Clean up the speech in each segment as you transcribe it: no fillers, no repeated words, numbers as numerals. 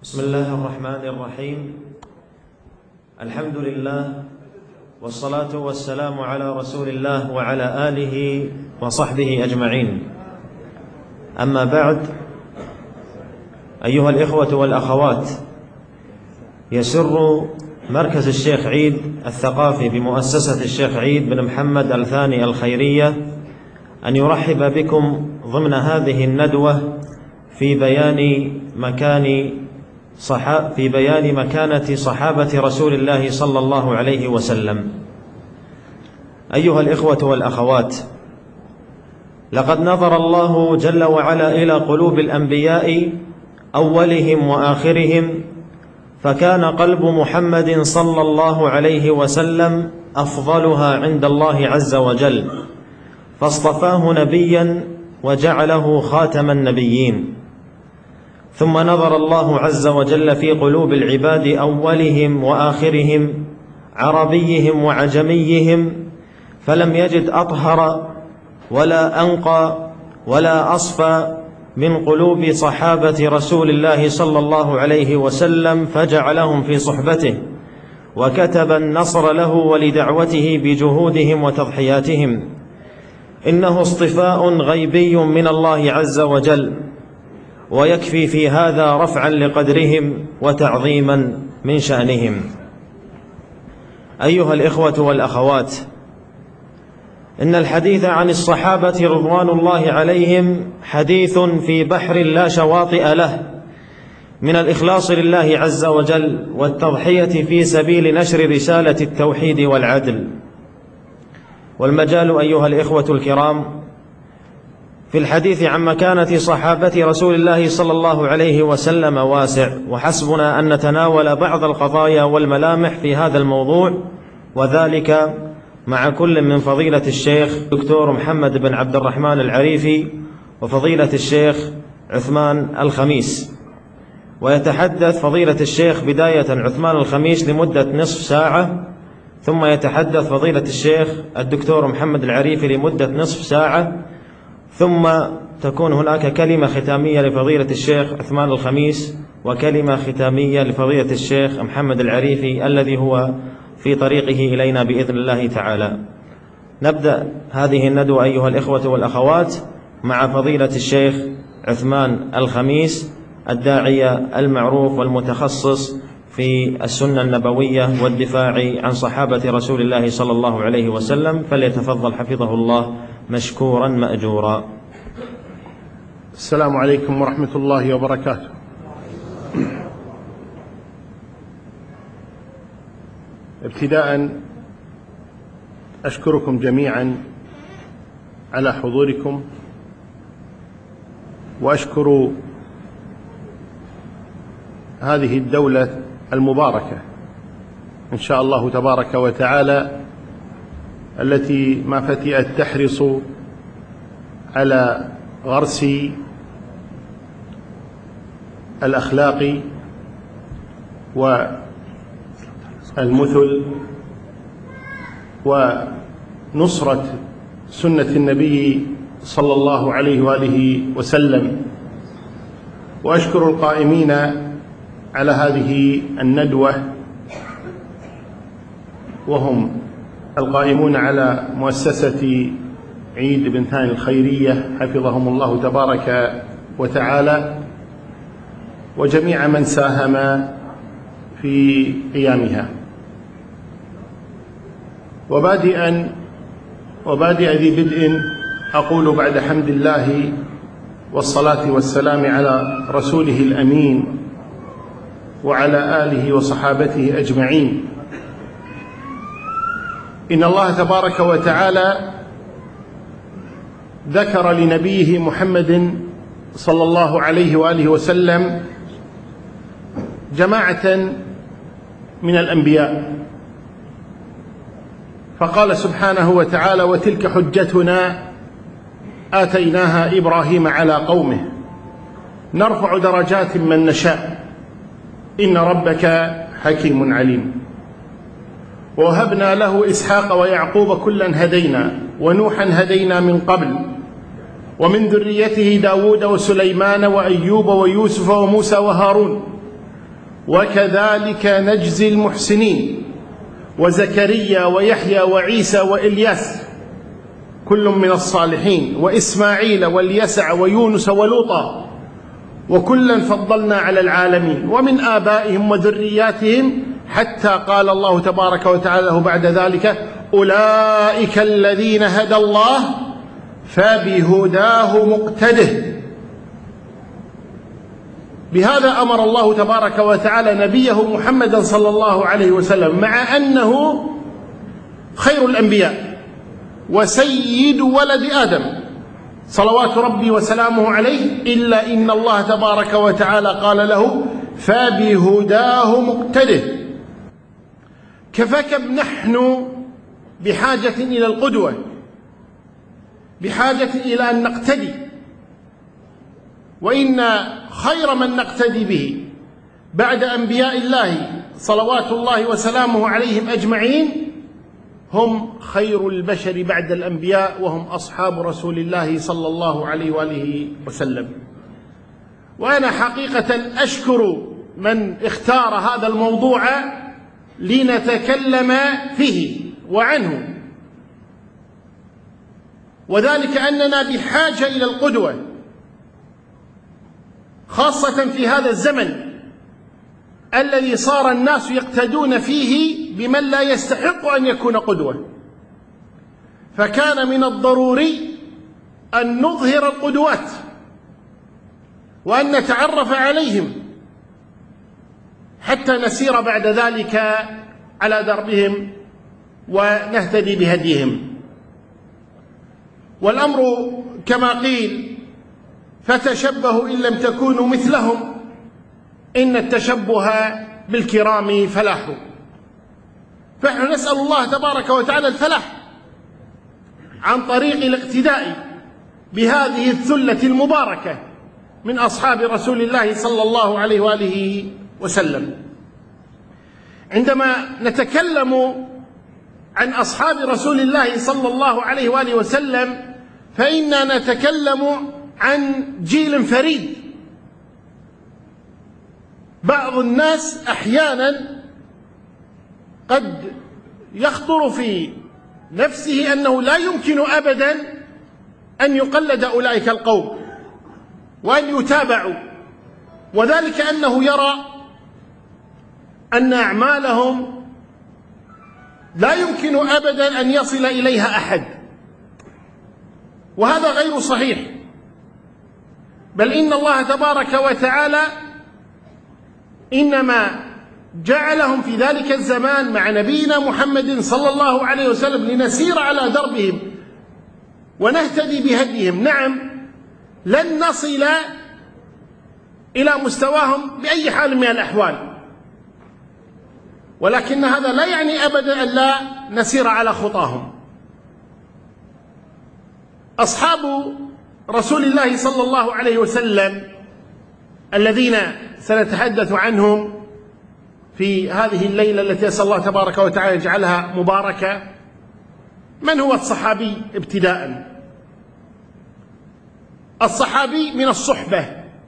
بسم الله الرحمن الرحيم. الحمد لله والصلاة والسلام على رسول الله وعلى آله وصحبه أجمعين. أما بعد، أيها الإخوة والأخوات، يسر مركز الشيخ عيد الثقافي بمؤسسة الشيخ عيد بن محمد الثاني الخيرية أن يرحب بكم ضمن هذه الندوة في بيان مكانة صحابة رسول الله صلى الله عليه وسلم. أيها الإخوة والأخوات، لقد نظر الله جل وعلا إلى قلوب الأنبياء أولهم وآخرهم، فكان قلب محمد صلى الله عليه وسلم أفضلها عند الله عز وجل، فاصطفاه نبيا وجعله خاتم النبيين. ثم نظر الله عز وجل في قلوب العباد أولهم وآخرهم، عربيهم وعجميهم، فلم يجد أطهر ولا أنقى ولا أصفى من قلوب صحابة رسول الله صلى الله عليه وسلم، فجعلهم في صحبته وكتب النصر له ولدعوته بجهودهم وتضحياتهم. إنه اصطفاء غيبي من الله عز وجل، ويكفي في هذا رفعا لقدرهم وتعظيما من شأنهم. أيها الإخوة والأخوات، إن الحديث عن الصحابة رضوان الله عليهم حديث في بحر لا شواطئ له من الإخلاص لله عز وجل والتضحية في سبيل نشر رسالة التوحيد والعدل. والمجال أيها الإخوة الكرام في الحديث عن مكانة صحابة رسول الله صلى الله عليه وسلم واسع، وحسبنا أن نتناول بعض القضايا والملامح في هذا الموضوع، وذلك مع كل من فضيلة الشيخ دكتور محمد بن عبد الرحمن العريفي وفضيلة الشيخ عثمان الخميس. ويتحدث فضيلة الشيخ بداية عثمان الخميس لمدة نصف ساعة، ثم يتحدث فضيلة الشيخ الدكتور محمد العريفي لمدة نصف ساعة، ثم تكون هناك كلمة ختامية لفضيلة الشيخ عثمان الخميس وكلمة ختامية لفضيلة الشيخ محمد العريفي الذي هو في طريقه إلينا بإذن الله تعالى. نبدأ هذه الندوة أيها الإخوة والأخوات مع فضيلة الشيخ عثمان الخميس، الداعية المعروف والمتخصص في السنة النبوية والدفاع عن صحابة رسول الله صلى الله عليه وسلم، فليتفضل حفظه الله مشكورا مأجورا. السلام عليكم ورحمة الله وبركاته. ابتداء أشكركم جميعا على حضوركم، وأشكر هذه الدولة المباركة إن شاء الله تبارك وتعالى، التي ما فتئت تحرص على غرس الأخلاق والمثل ونصرة سنة النبي صلى الله عليه وآله وسلم. وأشكر القائمين على هذه الندوة، وهم القائمون على مؤسسة عيد بن ثاني الخيرية حفظهم الله تبارك وتعالى، وجميع من ساهم في قيامها. وبادئ ذي بدء أقول بعد حمد الله والصلاة والسلام على رسوله الأمين وعلى آله وصحابته أجمعين، إن الله تبارك وتعالى ذكر لنبيه محمد صلى الله عليه وآله وسلم جماعة من الأنبياء، فقال سبحانه وتعالى: وتلك حجتنا آتيناها إبراهيم على قومه نرفع درجات من نشاء إن ربك حكيم عليم. ووهبنا له إسحاق ويعقوب كلا هدينا ونوحا هدينا من قبل ومن ذريته داود وسليمان وأيوب ويوسف وموسى وهارون وكذلك نجزي المحسنين، وزكريا ويحيى وعيسى وإلياس كل من الصالحين، وإسماعيل واليسع ويونس ولوطا، وكلا فضلنا على العالمين، ومن آبائهم وذرياتهم، حتى قال الله تبارك وتعالى له بعد ذلك: أولئك الذين هدى الله فبهداه مقتده. بهذا أمر الله تبارك وتعالى نبيه محمدا صلى الله عليه وسلم، مع أنه خير الأنبياء وسيد ولد آدم صلوات ربي وسلامه عليه، إلا إن الله تبارك وتعالى قال له: فبهداه مقتده. كفكم نحن بحاجة إلى القدوة، بحاجة إلى أن نقتدي، وإن خير من نقتدي به بعد أنبياء الله صلوات الله وسلامه عليهم أجمعين هم خير البشر بعد الأنبياء، وهم أصحاب رسول الله صلى الله عليه وآله وسلم. وأنا حقيقة أشكر من اختار هذا الموضوع لنتكلم فيه وعنه، وذلك أننا بحاجة إلى القدوة، خاصة في هذا الزمن الذي صار الناس يقتدون فيه بمن لا يستحق أن يكون قدوة، فكان من الضروري أن نظهر القدوات وأن نتعرف عليهم حتى نسير بعد ذلك على دربهم ونهتدي بهديهم. والأمر كما قيل: فتشبهوا إن لم تكونوا مثلهم إن التشبه بالكرام فلاح. فنحن نسأل الله تبارك وتعالى الفلاح عن طريق الاقتداء بهذه الثلة المباركة من أصحاب رسول الله صلى الله عليه وآله وسلم. عندما نتكلم عن أصحاب رسول الله صلى الله عليه وآله وسلم فإننا نتكلم عن جيل فريد. بعض الناس أحيانا قد يخطر في نفسه أنه لا يمكن أبدا أن يقلد أولئك القوم وأن يتابعوا، وذلك أنه يرى أن أعمالهم لا يمكن أبدا أن يصل إليها أحد، وهذا غير صحيح. بل إن الله تبارك وتعالى إنما جعلهم في ذلك الزمان مع نبينا محمد صلى الله عليه وسلم لنسير على دربهم ونهتدي بهديهم. نعم، لن نصل إلى مستواهم بأي حال من الأحوال، ولكن هذا لا يعني أبدا أن لا نسير على خطاهم. أصحاب رسول الله صلى الله عليه وسلم الذين سنتحدث عنهم في هذه الليلة التي أسأل الله تبارك وتعالى يجعلها مباركة. من هو الصحابي ابتداء؟ الصحابي من الصحبة،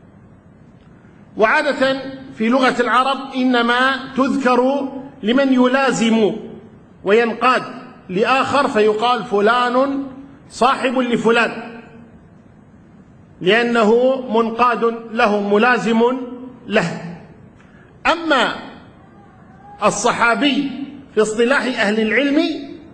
وعادة في لغة العرب إنما تذكر لمن يلازم وينقاد لآخر، فيقال فلان صاحب لفلان، لأنه منقاد له ملازم له. أما الصحابي في اصطلاح أهل العلم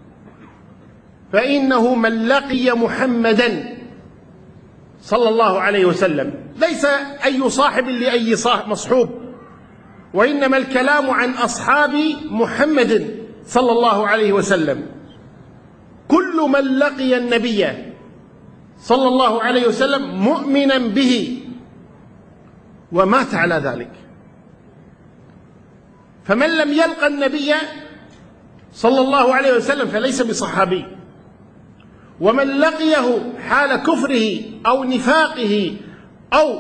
فإنه من لقي محمدا صلى الله عليه وسلم، ليس أي صاحب لأي مصحوب، وإنما الكلام عن أصحاب محمد صلى الله عليه وسلم. كل من لقي النبي صلى الله عليه وسلم مؤمنا به ومات على ذلك. فمن لم يلقى النبي صلى الله عليه وسلم فليس بصحابي، ومن لقيه حال كفره أو نفاقه أو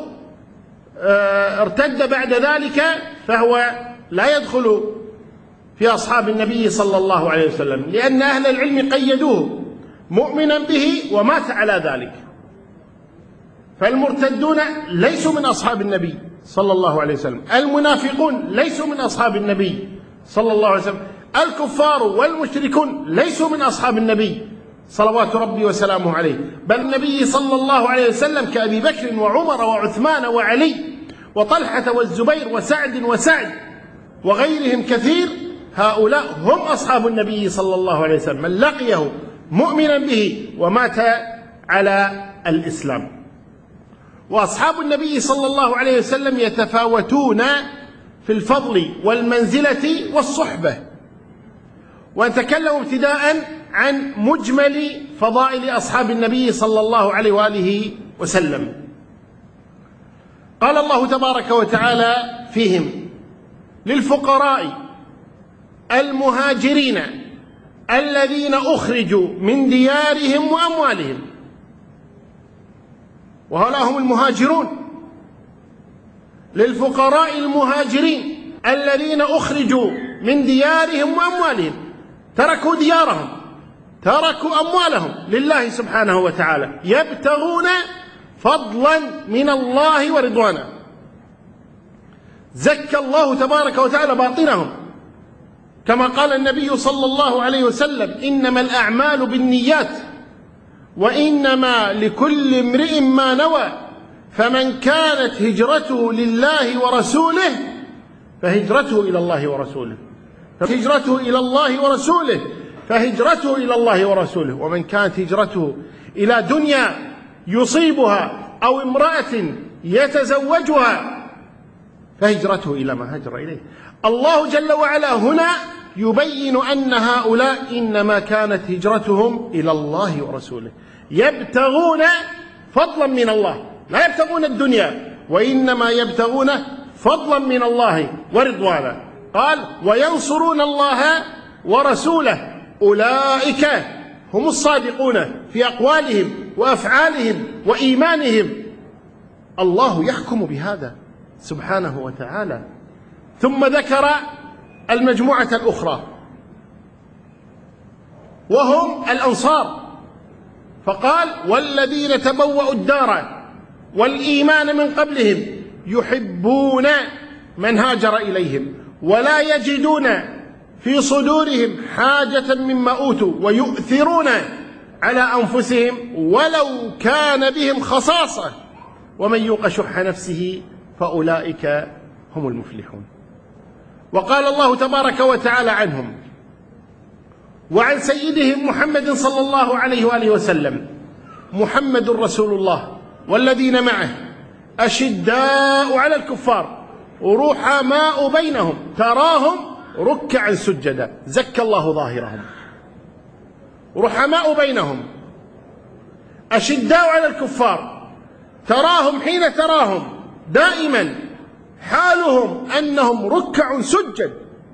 ارتد بعد ذلك فهو لا يدخل في أصحاب النبي صلى الله عليه وسلم، لأن أهل العلم قيدوه مؤمنا به ومات على ذلك. فالمرتدون ليسوا من أصحاب النبي صلى الله عليه وسلم، المنافقون ليسوا من أصحاب النبي صلى الله عليه وسلم، الكفار والمشركون ليسوا من أصحاب النبي صلوات ربي وسلامه عليه، بل النبي صلى الله عليه وسلم كأبي بكر وعمر وعثمان وعلي وطلحة والزبير وسعد وغيرهم كثير، هؤلاء هم أصحاب النبي صلى الله عليه وسلم، من لقيه مؤمنا به ومات على الإسلام. وأصحاب النبي صلى الله عليه وسلم يتفاوتون في الفضل والمنزلة والصحبة. ونتكلم ابتداء عن مجمل فضائل أصحاب النبي صلى الله عليه وآله وسلم. قال الله تبارك وتعالى فيهم: للفقراء المهاجرين الذين أخرجوا من ديارهم وأموالهم. وهؤلاء هم المهاجرون. للفقراء المهاجرين الذين أخرجوا من ديارهم وأموالهم، تركوا ديارهم، تركوا أموالهم لله سبحانه وتعالى، يبتغون فضلا من الله ورضوانا. زكى الله تبارك وتعالى باطنهم، كما قال النبي صلى الله عليه وسلم: إنما الأعمال بالنيات وإنما لكل امرئ ما نوى، فمن كانت هجرته لله ورسوله فهجرته إلى الله ورسوله، فهجرته إلى الله ورسوله، فهجرته إلى الله ورسوله. ومن كانت هجرته إلى دنيا يصيبها أو امرأة يتزوجها فهجرته إلى ما هاجر إليه. الله جل وعلا هنا يبين أن هؤلاء إنما كانت هجرتهم إلى الله ورسوله، يبتغون فضلا من الله، لا يبتغون الدنيا، وإنما يبتغون فضلا من الله ورضوانا. قال: وينصرون الله ورسوله، أولئك هم الصادقون في أقوالهم وأفعالهم وإيمانهم. الله يحكم بهذا سبحانه وتعالى. ثم ذكر المجموعة الأخرى وهم الأنصار، فقال: والذين تبوأوا الدار والإيمان من قبلهم يحبون من هاجر إليهم ولا يجدون في صدورهم حاجة مما أوتوا ويؤثرون على أنفسهم ولو كان بهم خصاصة ومن يوق شح نفسه فأولئك هم المفلحون. وقال الله تبارك وتعالى عنهم وعن سيدهم محمد صلى الله عليه وآله وسلم: محمد رسول الله والذين معه أشداء على الكفار رحماء بينهم تراهم ركعا سجدا. زكى الله ظاهرهم. رحماء بينهم، أشداء على الكفار، تراهم حين تراهم دائما حالهم أنهم ركع سجد.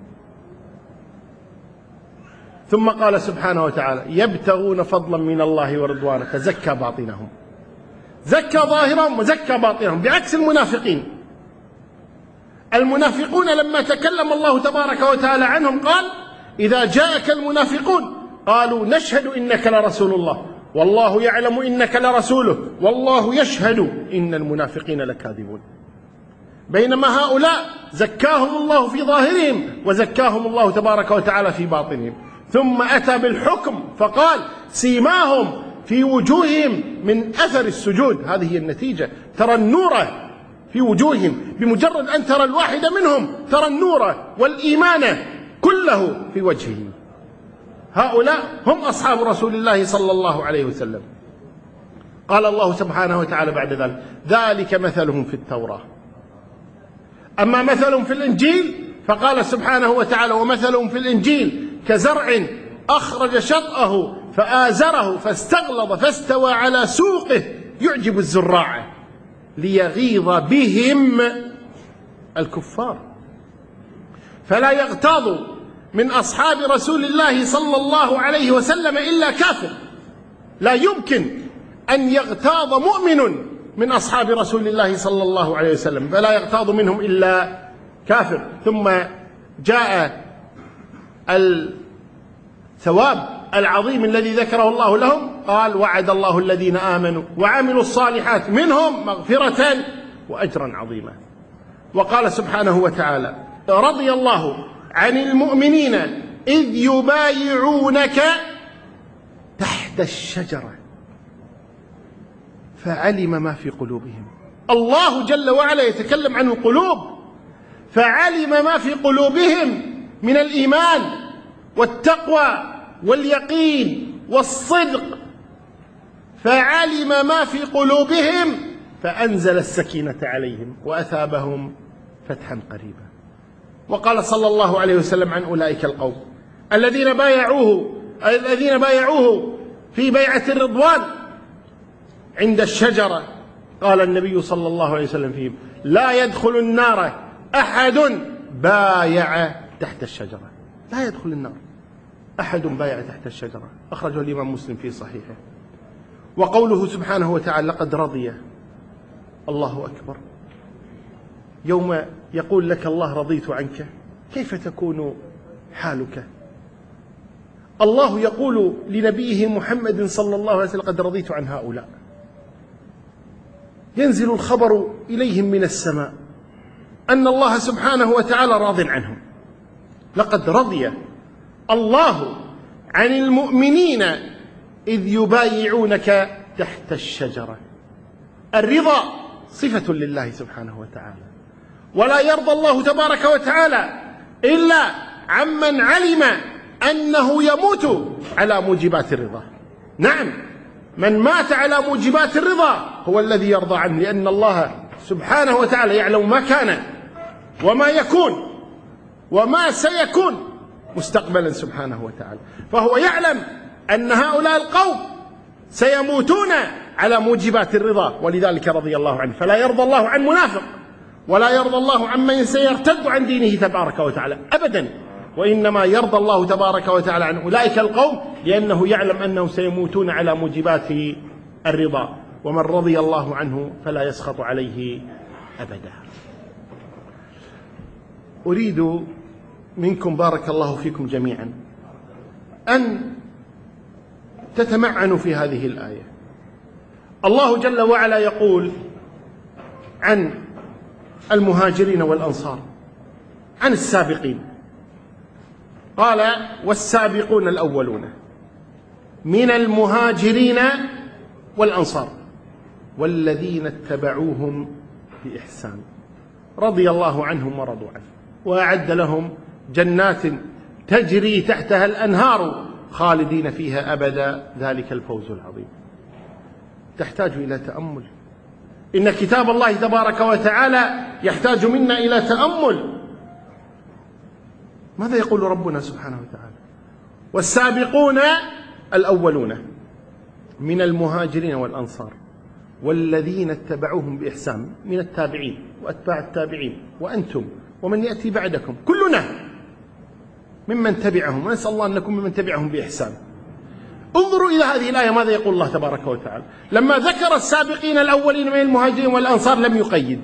ثم قال سبحانه وتعالى: يبتغون فضلا من الله ورضوانه، فزكى باطنهم. زكى ظاهرهم وزكى باطنهم، بعكس المنافقين. المنافقون لما تكلم الله تبارك وتعالى عنهم قال: إذا جاءك المنافقون قالوا نشهد إنك لرسول الله والله يعلم إنك لرسوله والله يشهد إن المنافقين لكاذبون. بينما هؤلاء زكاهم الله في ظاهرهم وزكاهم الله تبارك وتعالى في باطنهم. ثم أتى بالحكم فقال: سيماهم في وجوههم من أثر السجود. هذه هي النتيجة. ترى النور في وجوههم، بمجرد أن ترى الواحد منهم ترى النور والإيمان كله في وجهه. هؤلاء هم أصحاب رسول الله صلى الله عليه وسلم. قال الله سبحانه وتعالى بعد ذلك: ذلك مثلهم في التوراة. أما مثلهم في الإنجيل فقال سبحانه وتعالى: ومثلهم في الإنجيل كزرع أخرج شطأه فآزره فاستغلظ فاستوى على سوقه يعجب الزراع ليغيظ بهم الكفار. فلا يغتاظ من أصحاب رسول الله صلى الله عليه وسلم إلا كافر. لا يمكن أن يغتاظ مؤمن من أصحاب رسول الله صلى الله عليه وسلم، فلا يغتاظ منهم إلا كافر. ثم جاء الثواب العظيم الذي ذكره الله لهم قال وعد الله الذين آمنوا وعملوا الصالحات منهم مغفرة وأجرا عظيما. وقال سبحانه وتعالى رضي الله عن المؤمنين إذ يبايعونك تحت الشجرة فعلم ما في قلوبهم. الله جل وعلا يتكلم عن القلوب، فعلم ما في قلوبهم من الإيمان والتقوى واليقين والصدق، فعلم ما في قلوبهم فأنزل السكينة عليهم وأثابهم فتحا قريبا. وقال صلى الله عليه وسلم عن أولئك القوم الذين بايعوه في بيعة الرضوان عند الشجرة، قال النبي صلى الله عليه وسلم فيهم لا يدخل النار أحد بايع تحت الشجرة. لا يدخل النار أحد بايع تحت الشجرة، أخرجه الإمام مسلم في صحيحه. وقوله سبحانه وتعالى لقد رضي، الله أكبر، يوم يقول لك الله رضيت عنك كيف تكون حالك؟ الله يقول لنبيه محمد صلى الله عليه وسلم قد رضيت عن هؤلاء، ينزل الخبر إليهم من السماء أن الله سبحانه وتعالى راض عنهم. لقد رضي الله عن المؤمنين إذ يبايعونك تحت الشجرة. الرضا صفة لله سبحانه وتعالى، ولا يرضى الله تبارك وتعالى إلا عمن علم أنه يموت على موجبات الرضا. نعم، من مات على موجبات الرضا هو الذي يرضى عنه، لأن الله سبحانه وتعالى يعلم ما كان وما يكون وما سيكون مستقبلا سبحانه وتعالى، فهو يعلم أن هؤلاء القوم سيموتون على موجبات الرضا، ولذلك رضي الله عنه. فلا يرضى الله عن منافق، ولا يرضى الله عمن سيرتد عن دينه تبارك وتعالى أبدا، وإنما يرضى الله تبارك وتعالى عن أولئك القوم لأنه يعلم أنهم سيموتون على موجبات الرضا، ومن رضي الله عنه فلا يسخط عليه أبدا. أريد منكم بارك الله فيكم جميعا أن تتمعنوا في هذه الآية. الله جل وعلا يقول عن المهاجرين والأنصار، عن السابقين، قال والسابقون الأولون من المهاجرين والأنصار والذين اتبعوهم بإحسان رضي الله عنهم ورضوا عنه وأعد لهم جنات تجري تحتها الأنهار خالدين فيها أبدا ذلك الفوز العظيم. تحتاج إلى تأمل، إن كتاب الله تبارك وتعالى يحتاج منا إلى تأمل. ماذا يقول ربنا سبحانه وتعالى؟ والسابقون الأولون من المهاجرين والأنصار والذين اتبعوهم بإحسان، من التابعين وأتباع التابعين وأنتم ومن يأتي بعدكم، كلنا ممن تبعهم، ونسأل الله أن نكون ممن تبعهم بإحسان. انظروا إلى هذه الآية ماذا يقول الله تبارك وتعالى. لما ذكر السابقين الأولين من المهاجرين والأنصار لم يقيد،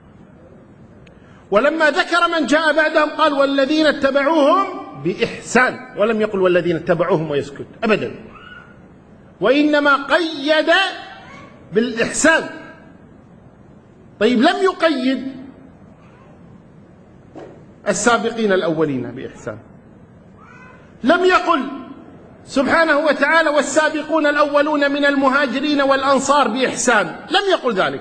ولما ذكر من جاء بعدهم قال والذين اتبعوهم بإحسان، ولم يقل والذين اتبعوهم ويسكت أبدا، وإنما قيد بالإحسان. طيب لم يقيد السابقين الأولين بإحسان، لم يقل سبحانه وتعالى والسابقون الأولون من المهاجرين والأنصار بإحسان، لم يقل ذلك،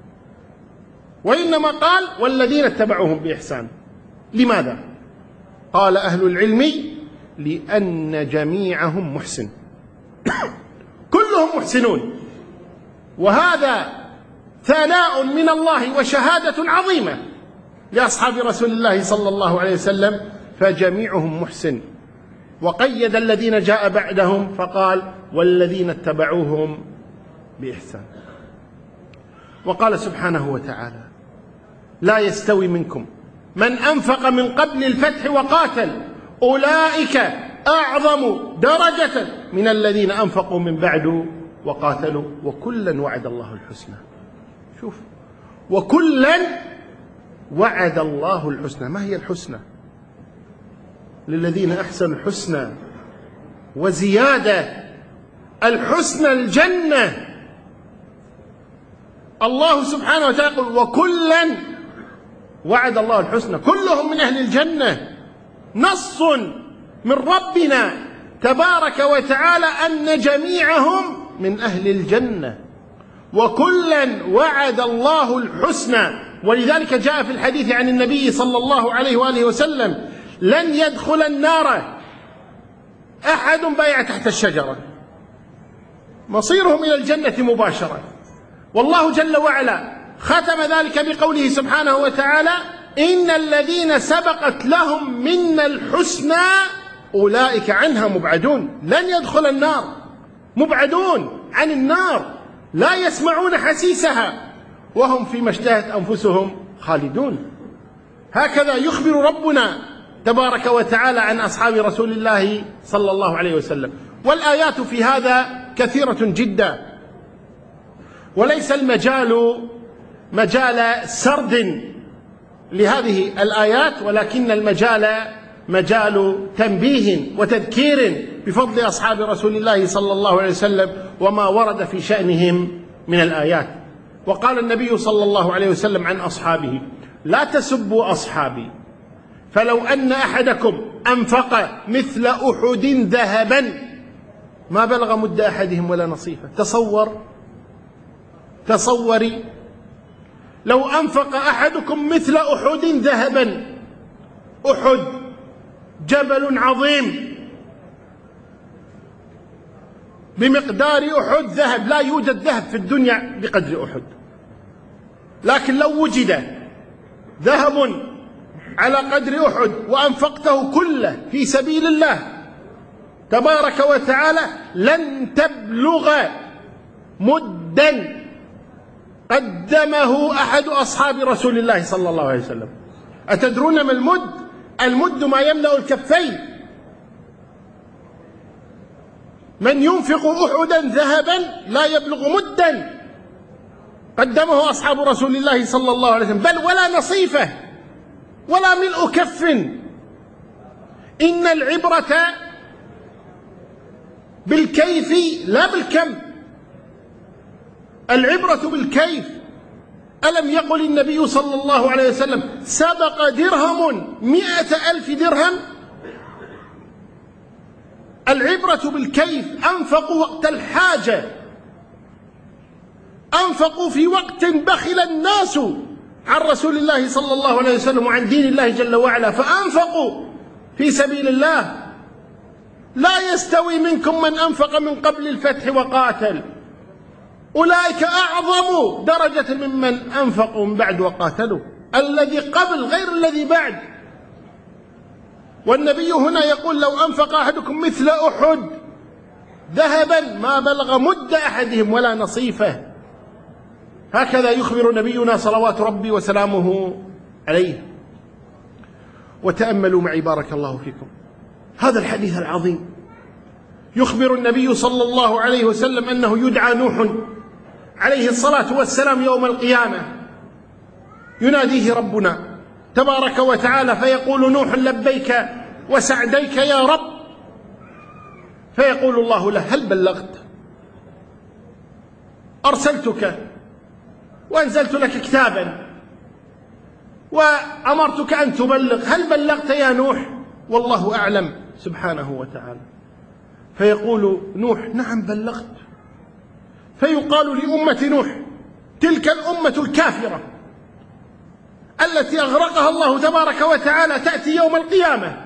وإنما قال والذين اتبعوهم بإحسان. لماذا؟ قال أهل العلم لأن جميعهم محسن كلهم محسنون، وهذا ثناء من الله وشهادة عظيمة لأصحاب رسول الله صلى الله عليه وسلم، فجميعهم محسن. وقيد الذين جاء بعدهم فقال والذين اتبعوهم بإحسان. وقال سبحانه وتعالى لا يستوي منكم من أنفق من قبل الفتح وقاتل أولئك أعظم درجة من الذين أنفقوا من بعد وقاتلوا وكلا وعد الله الحسنى. شوف، وكلا وعد الله الحسنى. ما هي الحسنى؟ للذين أحسنوا الحسنى وزيادة، الحسنى الجنة. الله سبحانه وتعالى يقول وكلا وعد الله الحسنى، كلهم من أهل الجنة. نص من ربنا تبارك وتعالى أن جميعهم من أهل الجنة، وكلا وعد الله الحسنى. ولذلك جاء في الحديث عن النبي صلى الله عليه وآله وسلم: لن يدخل النار أحد بايع تحت الشجرة، مصيرهم إلى الجنة مباشرة. والله جل وعلا ختم ذلك بقوله سبحانه وتعالى: إن الذين سبقت لهم منا الحسنى أولئك عنها مبعدون. لن يدخل النار، مبعدون عن النار، لا يسمعون حسيسها، وهم فيما اشتهت أنفسهم خالدون. هكذا يخبر ربنا تبارك وتعالى عن أصحاب رسول الله صلى الله عليه وسلم. والآيات في هذا كثيرة جدا، وليس المجال مجال سرد لهذه الآيات، ولكن المجال مجال تنبيه وتذكير بفضل أصحاب رسول الله صلى الله عليه وسلم وما ورد في شأنهم من الآيات. وقال النبي صلى الله عليه وسلم عن أصحابه: لا تسبوا أصحابي، فلو أن أحدكم أنفق مثل أحد ذهبا ما بلغ مد أحدهم ولا نصيفه. تصوري لو أنفق أحدكم مثل أحد ذهبا. أحد جبل عظيم بمقدار أحد ذهب، لا يوجد ذهب في الدنيا بقدر أحد، لكن لو وجد ذهب على قدر أحد وأنفقته كله في سبيل الله تبارك وتعالى لن تبلغ مدا قدمه أحد أصحاب رسول الله صلى الله عليه وسلم. أتدرون ما المد؟ المد ما يملأ الكفين. من ينفق أحدا ذهبا لا يبلغ مدا قدمه أصحاب رسول الله صلى الله عليه وسلم، بل ولا نصيفه ولا ملء كف. إن العبرة بالكيف لا بالكم، العبرة بالكيف. ألم يقل النبي صلى الله عليه وسلم: سبق درهم 100,000 درهم؟ العبرة بالكيف. أنفقوا وقت الحاجة، أنفقوا في وقت بخل الناس عن رسول الله صلى الله عليه وسلم وعن دين الله جل وعلا، فأنفقوا في سبيل الله. لا يستوي منكم من أنفق من قبل الفتح وقاتل، أولئك أعظم درجة ممن أنفقوا من بعد وقاتلوا. الذي قبل غير الذي بعد. والنبي هنا يقول: لو أنفق أحدكم مثل أحد ذهبا ما بلغ مد أحدهم ولا نصيفه. هكذا يخبر نبينا صلوات ربي وسلامه عليه. وتأملوا معي بارك الله فيكم هذا الحديث العظيم. يخبر النبي صلى الله عليه وسلم أنه يدعى نوح عليه الصلاة والسلام يوم القيامة، يناديه ربنا تبارك وتعالى فيقول نوح: لبيك وسعديك يا رب. فيقول الله له: هل بلغت؟ أرسلتك وأنزلت لك كتابا وأمرتك أن تبلغ، هل بلغت يا نوح؟ والله أعلم سبحانه وتعالى. فيقول نوح: نعم بلغت. فيقال لأمة نوح، تلك الأمة الكافرة التي أغرقها الله تبارك وتعالى، تأتي يوم القيامة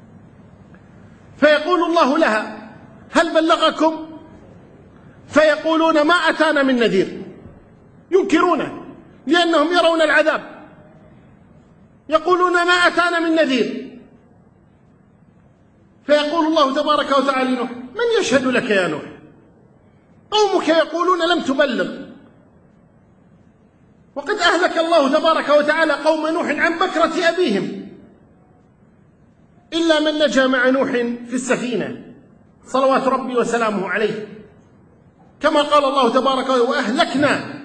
فيقول الله لها: هل بلغكم؟ فيقولون: ما أتانا من نذير. ينكرونه لأنهم يرون العذاب، يقولون: ما أتانا من نذير. فيقول الله تبارك وتعالى لنوح: من يشهد لك يا نوح؟ قومك يقولون لم تبلغ، وقد أهلك الله تبارك وتعالى قوم نوح عن بكرة أبيهم، إلا من نجا مع نوح في السفينة صلوات ربي وسلامه عليه، كما قال الله تبارك وتعالى: وأهلكنا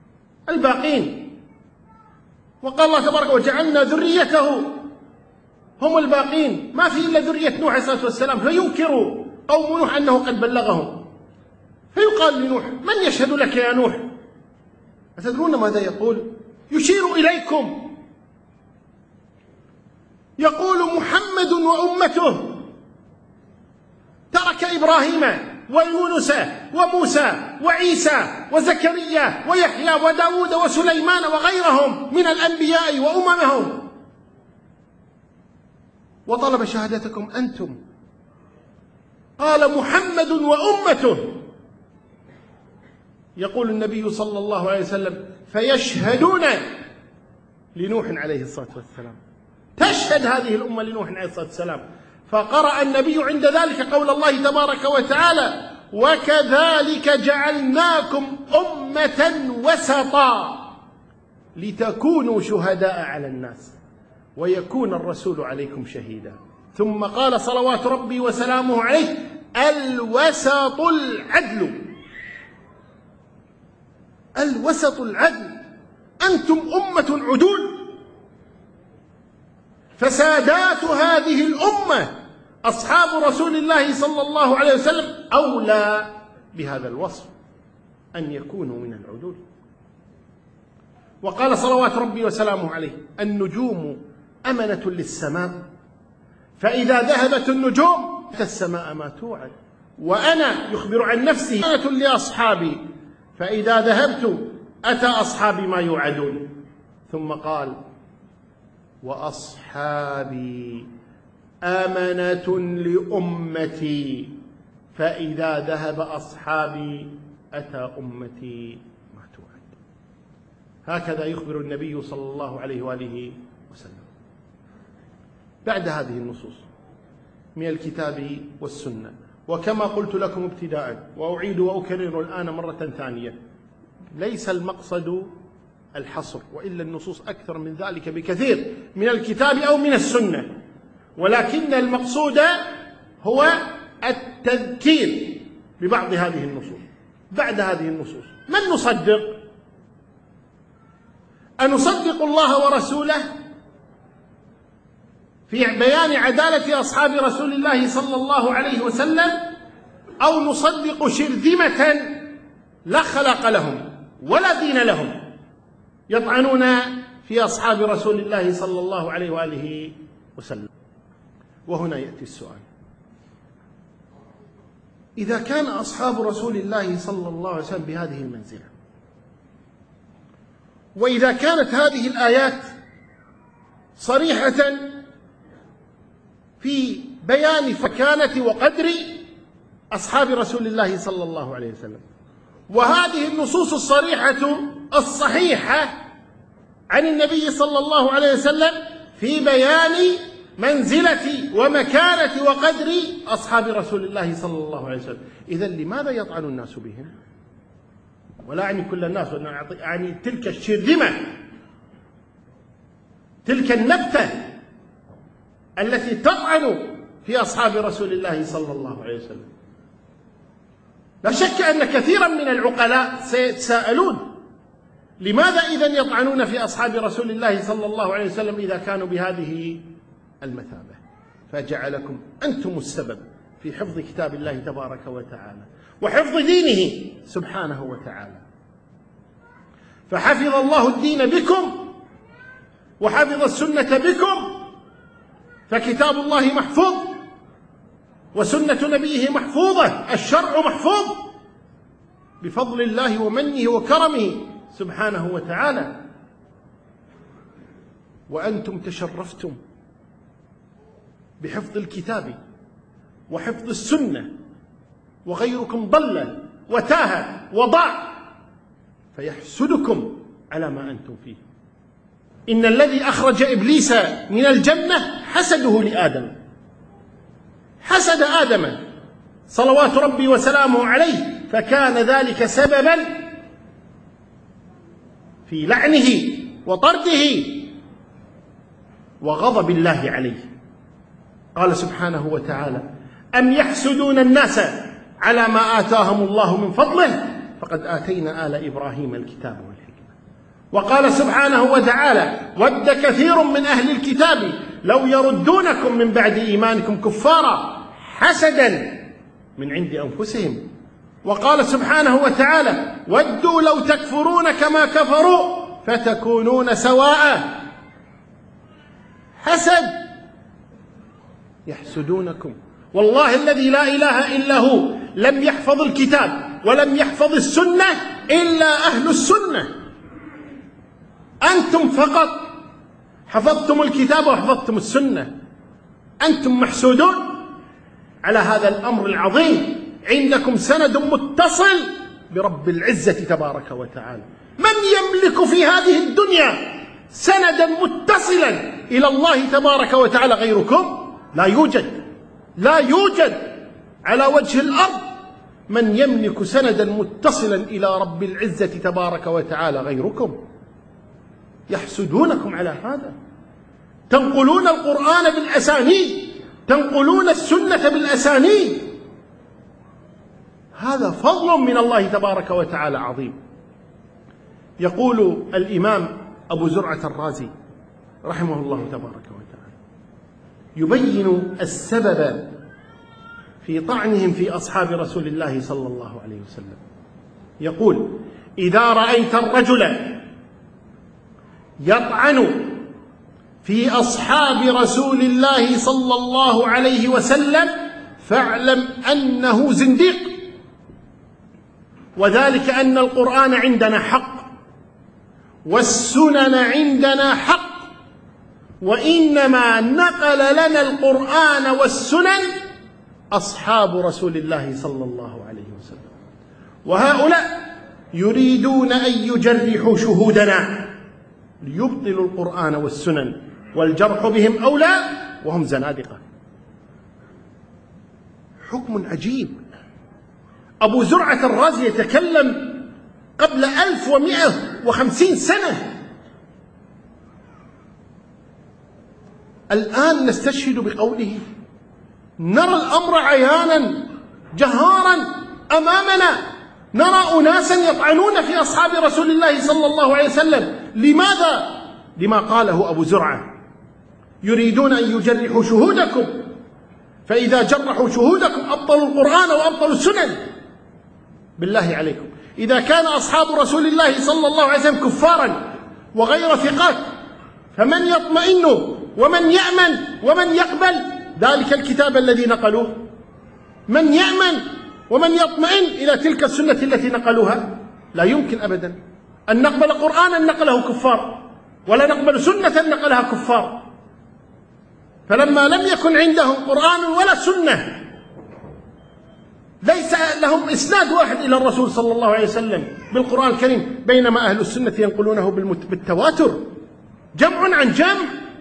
الباقين. وقال الله تبارك: وجعلنا ذريته هم الباقين، ما في إلا ذرية نوح عليه الصلاة والسلام، فينكر قوم نوح أنه قد بلغهم، فيقال لنوح: من يشهد لك يا نوح؟ أتدرون ماذا يقول؟ يشير إليكم، يقول: محمد وأمته ترك إبراهيم ويونس وموسى وعيسى وزكريا ويحيى وداود وسليمان وغيرهم من الأنبياء وأممهم، وطلب شهادتكم أنتم. قال: محمد وأمته. يقول النبي صلى الله عليه وسلم: فيشهدون لنوح عليه الصلاة والسلام، تشهد هذه الأمة لنوح عليه الصلاة والسلام. فقرأ النبي عند ذلك قول الله تبارك وتعالى: وكذلك جعلناكم أمة وسطا لتكونوا شهداء على الناس ويكون الرسول عليكم شهيدا. ثم قال صلوات ربي وسلامه عليه: الوسط العدل. الوسط العدل، أنتم أمة عدول، فسادات هذه الأمة أصحاب رسول الله صلى الله عليه وسلم أولى بهذا الوصف، أن يكونوا من العدول. وقال صلوات ربي وسلامه عليه: النجوم أمنة للسماء، فإذا ذهبت النجوم أتى السماء ما توعد، وأنا يخبر عن نفسه أمنة لأصحابي، فإذا ذهبت أتى أصحابي ما يوعدون. ثم قال: وأصحابي أمنة لأمتي، فإذا ذهب أصحابي أتى أمتي ما توعد. هكذا يخبر النبي صلى الله عليه وآله وسلم. بعد هذه النصوص من الكتاب والسنة، وكما قلت لكم ابتداء وأعيد وأكرر الآن مرة ثانية، ليس المقصد الحصر، وإلا النصوص أكثر من ذلك بكثير من الكتاب أو من السنة، ولكن المقصود هو التذكير ببعض هذه النصوص. بعد هذه النصوص من نصدق؟ أنصدق الله ورسوله في بيان عدالة أصحاب رسول الله صلى الله عليه وسلم، أو نصدق شرذمة لا خلق لهم ولا دين لهم يطعنون في أصحاب رسول الله صلى الله عليه وآله وسلم؟ وهنا يأتي السؤال: إذا كان أصحاب رسول الله صلى الله عليه وسلم بهذه المنزلة، وإذا كانت هذه الآيات صريحة في بيان مكانة وقدر أصحاب رسول الله صلى الله عليه وسلم، وهذه النصوص الصريحة الصحيحة عن النبي صلى الله عليه وسلم في بيان منزلة ومكانة وقدر أصحاب رسول الله صلى الله عليه وسلم، إذن لماذا يطعن الناس بهم؟ ولا يعني كل الناس، يعني تلك الشرذمة، تلك النبتة التي تطعن في أصحاب رسول الله صلى الله عليه وسلم. لا شك أن كثيرا من العقلاء سيتساءلون: لماذا إذن يطعنون في أصحاب رسول الله صلى الله عليه وسلم إذا كانوا بهذه المثابة؟ فجعلكم أنتم السبب في حفظ كتاب الله تبارك وتعالى وحفظ دينه سبحانه وتعالى. فحفظ الله الدين بكم وحفظ السنة بكم، فكتاب الله محفوظ وسنة نبيه محفوظة، الشرع محفوظ بفضل الله ومنه وكرمه سبحانه وتعالى. وأنتم تشرفتم بحفظ الكتاب وحفظ السنة، وغيركم ضل وتاه وضاع، فيحسدكم على ما أنتم فيه. إن الذي أخرج إبليس من الجنة حسده لآدم، حسد آدم صلوات ربي وسلامه عليه، فكان ذلك سببا في لعنه وطرده وغضب الله عليه. قال سبحانه وتعالى: أم يحسدون الناس على ما آتاهم الله من فضله فقد آتينا آل إبراهيم الكتاب والحكمة. وقال سبحانه وتعالى: ود كثير من أهل الكتاب لو يردونكم من بعد إيمانكم كفارا حسدا من عند أنفسهم. وقال سبحانه وتعالى: ودوا لو تكفرون كما كفروا فتكونون سواء. حسد، يحسدونكم. والله الذي لا إله إلا هو لم يحفظ الكتاب ولم يحفظ السنة إلا أهل السنة. أنتم فقط حفظتم الكتاب وحفظتم السنة، أنتم محسودون على هذا الأمر العظيم. عندكم سند متصل برب العزة تبارك وتعالى. من يملك في هذه الدنيا سندا متصلا إلى الله تبارك وتعالى غيركم؟ لا يوجد، لا يوجد على وجه الأرض من يملك سندا متصلا إلى رب العزة تبارك وتعالى غيركم. يحسدونكم على هذا. تنقلون القرآن بالأسانيد، تنقلون السنة بالأسانيد. هذا فضل من الله تبارك وتعالى عظيم. يقول الإمام أبو زرعة الرازي رحمه الله تبارك وتعالى يبين السبب في طعنهم في أصحاب رسول الله صلى الله عليه وسلم. يقول: إذا رأيت الرجل يطعن في أصحاب رسول الله صلى الله عليه وسلم فاعلم أنه زنديق، وذلك أن القرآن عندنا حق والسنن عندنا حق، وإنما نقل لنا القرآن والسنن أصحاب رسول الله صلى الله عليه وسلم، وهؤلاء يريدون أن يجرحوا شهودنا ليبطلوا القرآن والسنن، والجرح بهم أولى وهم زنادقة. حكم عجيب. أبو زرعة الرازي يتكلم قبل 1150 سنة. الآن نستشهد بقوله، نرى الأمر عيانا جهارا أمامنا، نرى أناسا يطعنون في أصحاب رسول الله صلى الله عليه وسلم. لماذا؟ لما قاله أبو زرعة: يريدون أن يجرحوا شهودكم، فإذا جرحوا شهودكم أبطلوا القرآن وأبطلوا السنن. بالله عليكم، إذا كان أصحاب رسول الله صلى الله عليه وسلم كفارا وغير ثقات، فمن يطمئن ومن يأمن ومن يقبل ذلك الكتاب الذي نقلوه؟ من يأمن ومن يطمئن إلى تلك السنة التي نقلوها؟ لا يمكن أبدا أن نقبل قرآنا نقله كفار، ولا نقبل سنة نقلها كفار. فلما لم يكن عندهم قرآن ولا سنة، ليس لهم إسناد واحد إلى الرسول صلى الله عليه وسلم بالقرآن الكريم، بينما أهل السنة ينقلونه بالتواتر، جمع عن جمع.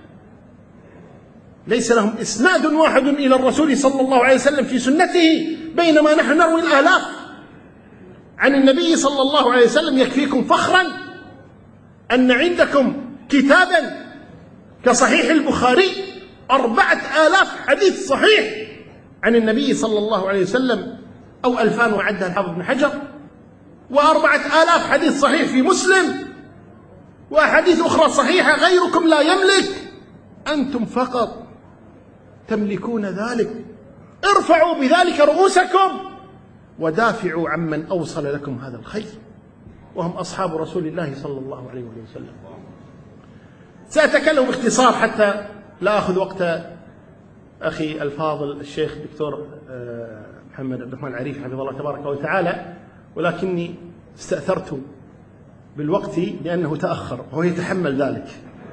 ليس لهم إسناد واحد إلى الرسول صلى الله عليه وسلم في سنته، بينما نحن نروي الآلاف عن النبي صلى الله عليه وسلم. يكفيكم فخرا أن عندكم كتابا كصحيح البخاري 4000 حديث صحيح عن النبي صلى الله عليه وسلم، أو 2000 وعدها الحافظ بن حجر، و4000 حديث صحيح في مسلم، وأحاديث أخرى صحيحة غيركم لا يملك. أنتم فقط تملكون ذلك. ارفعوا بذلك رؤوسكم ودافعوا عمن أوصل لكم هذا الخير، وهم أصحاب رسول الله صلى الله عليه وسلم. سأتكلم باختصار حتى لا أخذ وقت أخي الفاضل الشيخ الدكتور محمد عبد الرحمن العريف حفظه الله تبارك وتعالى، ولكني استأثرت بالوقت لأنه تأخر وهو يتحمل ذلك.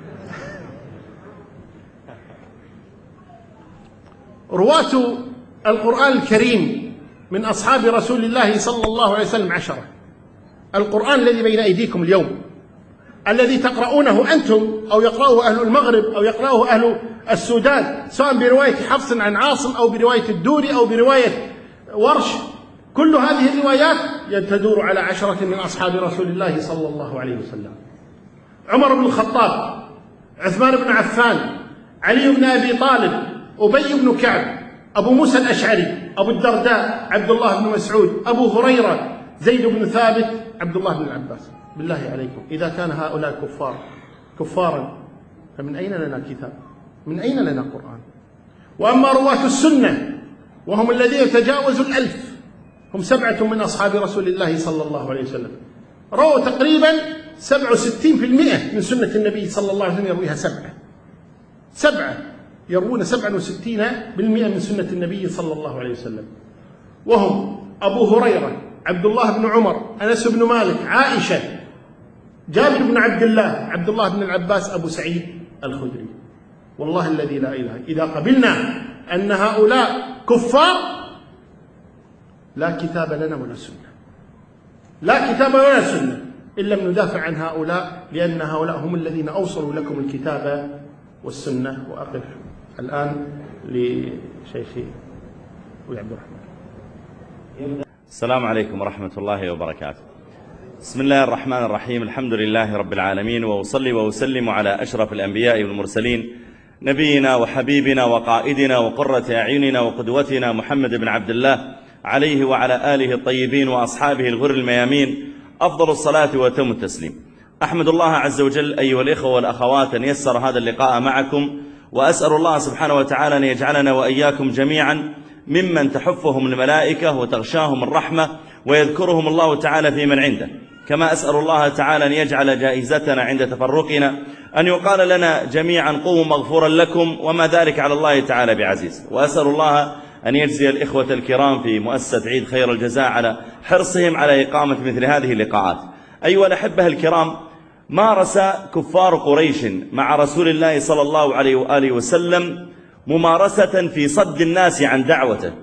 رواة القرآن الكريم من أصحاب رسول الله صلى الله عليه وسلم 10. القرآن الذي بين أيديكم اليوم، الذي تقرؤونه أنتم أو يقرأه أهل المغرب أو يقرأه أهل السودان، سواء برواية حفص عن عاصم أو برواية الدوري أو برواية ورش، كل هذه الروايات تدور على 10 من أصحاب رسول الله صلى الله عليه وسلم: عمر بن الخطاب، عثمان بن عفان، علي بن أبي طالب، أبي بن كعب، أبو موسى الأشعري، أبو الدرداء، عبد الله بن مسعود، أبو هريرة، زيد بن ثابت، عبد الله بن العباس. بالله عليكم، إذا كان هؤلاء كفارا فمن أين لنا كتاب؟ من أين لنا قرآن؟ وأما رواة السنة وهم الذين تجاوزوا 1000 هم 7 من أصحاب رسول الله صلى الله عليه وسلم، رووا تقريبا 67% من سنة النبي صلى الله عليه وسلم، يرويها 7 يروون 67% من سنة النبي صلى الله عليه وسلم، وهم أبو هريرة، عبد الله بن عمر، أنس بن مالك، عائشة، جابر بن عبد الله، عبد الله بن العباس، أبو سعيد الخدري. والله الذي لا إله إذا قبلنا أن هؤلاء كفار لا كتاب لنا ولا سنة، لا كتاب ولا سنة إن لم ندافع عن هؤلاء، لأن هؤلاء هم الذين أوصلوا لكم الكتاب والسنة. وأقف الآن لشيخي أبو عبد الرحمن. السلام عليكم ورحمة الله وبركاته. بسم الله الرحمن الرحيم، الحمد لله رب العالمين، وأصلي وأسلم على أشرف الأنبياء والمرسلين، نبينا وحبيبنا وقائدنا وقرة أعيننا وقدوتنا محمد بن عبد الله عليه وعلى آله الطيبين وأصحابه الغر الميامين أفضل الصلاة وأتم التسليم. أحمد الله عز وجل أيها الإخوة والأخوات أن يسر هذا اللقاء معكم، وأسأل الله سبحانه وتعالى أن يجعلنا وإياكم جميعا ممن تحفهم الملائكة وتغشاهم الرحمة ويذكرهم الله تعالى في من عنده، كما أسأل الله تعالى أن يجعل جائزتنا عند تفرقنا أن يقال لنا جميعا قوموا مغفورا لكم، وما ذلك على الله تعالى بعزيز. وأسأل الله أن يجزي الإخوة الكرام في مؤسسة عيد خير الجزاء على حرصهم على إقامة مثل هذه اللقاءات. أيها الأحبة الكرام، مارس كفار قريش مع رسول الله صلى الله عليه وآله وسلم ممارسة في صد الناس عن دعوته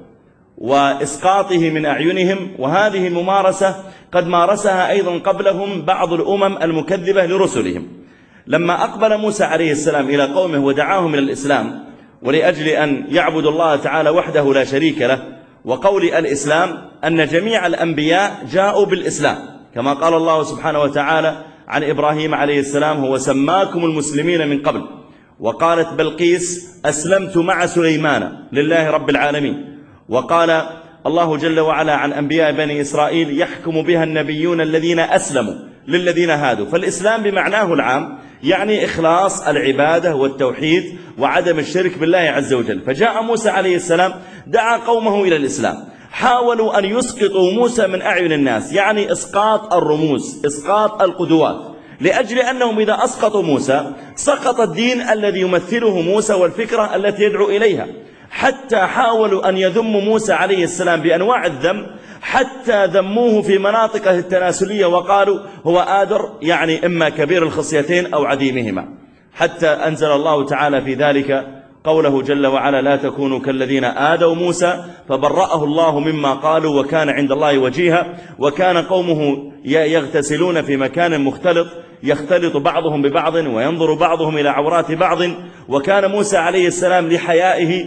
وإسقاطه من أعينهم، وهذه الممارسة قد مارسها أيضا قبلهم بعض الأمم المكذبة لرسلهم. لما أقبل موسى عليه السلام إلى قومه ودعاهم إلى الإسلام ولأجل أن يعبدوا الله تعالى وحده لا شريك له، وقول الإسلام أن جميع الأنبياء جاءوا بالإسلام، كما قال الله سبحانه وتعالى عن إبراهيم عليه السلام: هو سماكم المسلمين من قبل. وقالت بلقيس: أسلمت مع سليمان لله رب العالمين. وقال الله جل وعلا عن أنبياء بني إسرائيل: يحكم بها النبيون الذين أسلموا للذين هادوا. فالإسلام بمعناه العام يعني إخلاص العبادة والتوحيد وعدم الشرك بالله عز وجل. فجاء موسى عليه السلام دعا قومه إلى الإسلام، حاولوا أن يسقطوا موسى من أعين الناس، يعني إسقاط الرموز، إسقاط القدوات، لأجل أنهم إذا أسقطوا موسى سقط الدين الذي يمثله موسى والفكرة التي يدعو إليها. حتى حاولوا أن يذموا موسى عليه السلام بأنواع الذم، حتى ذموه في مناطقه التناسلية وقالوا هو آدر، يعني إما كبير الخصيتين أو عديمهما، حتى أنزل الله تعالى في ذلك قوله جل وعلا: لا تكونوا كالذين آذوا موسى فبرأه الله مما قالوا وكان عند الله وجيها. وكان قومه يغتسلون في مكان مختلط، يختلط بعضهم ببعض وينظر بعضهم إلى عورات بعض، وكان موسى عليه السلام لحيائه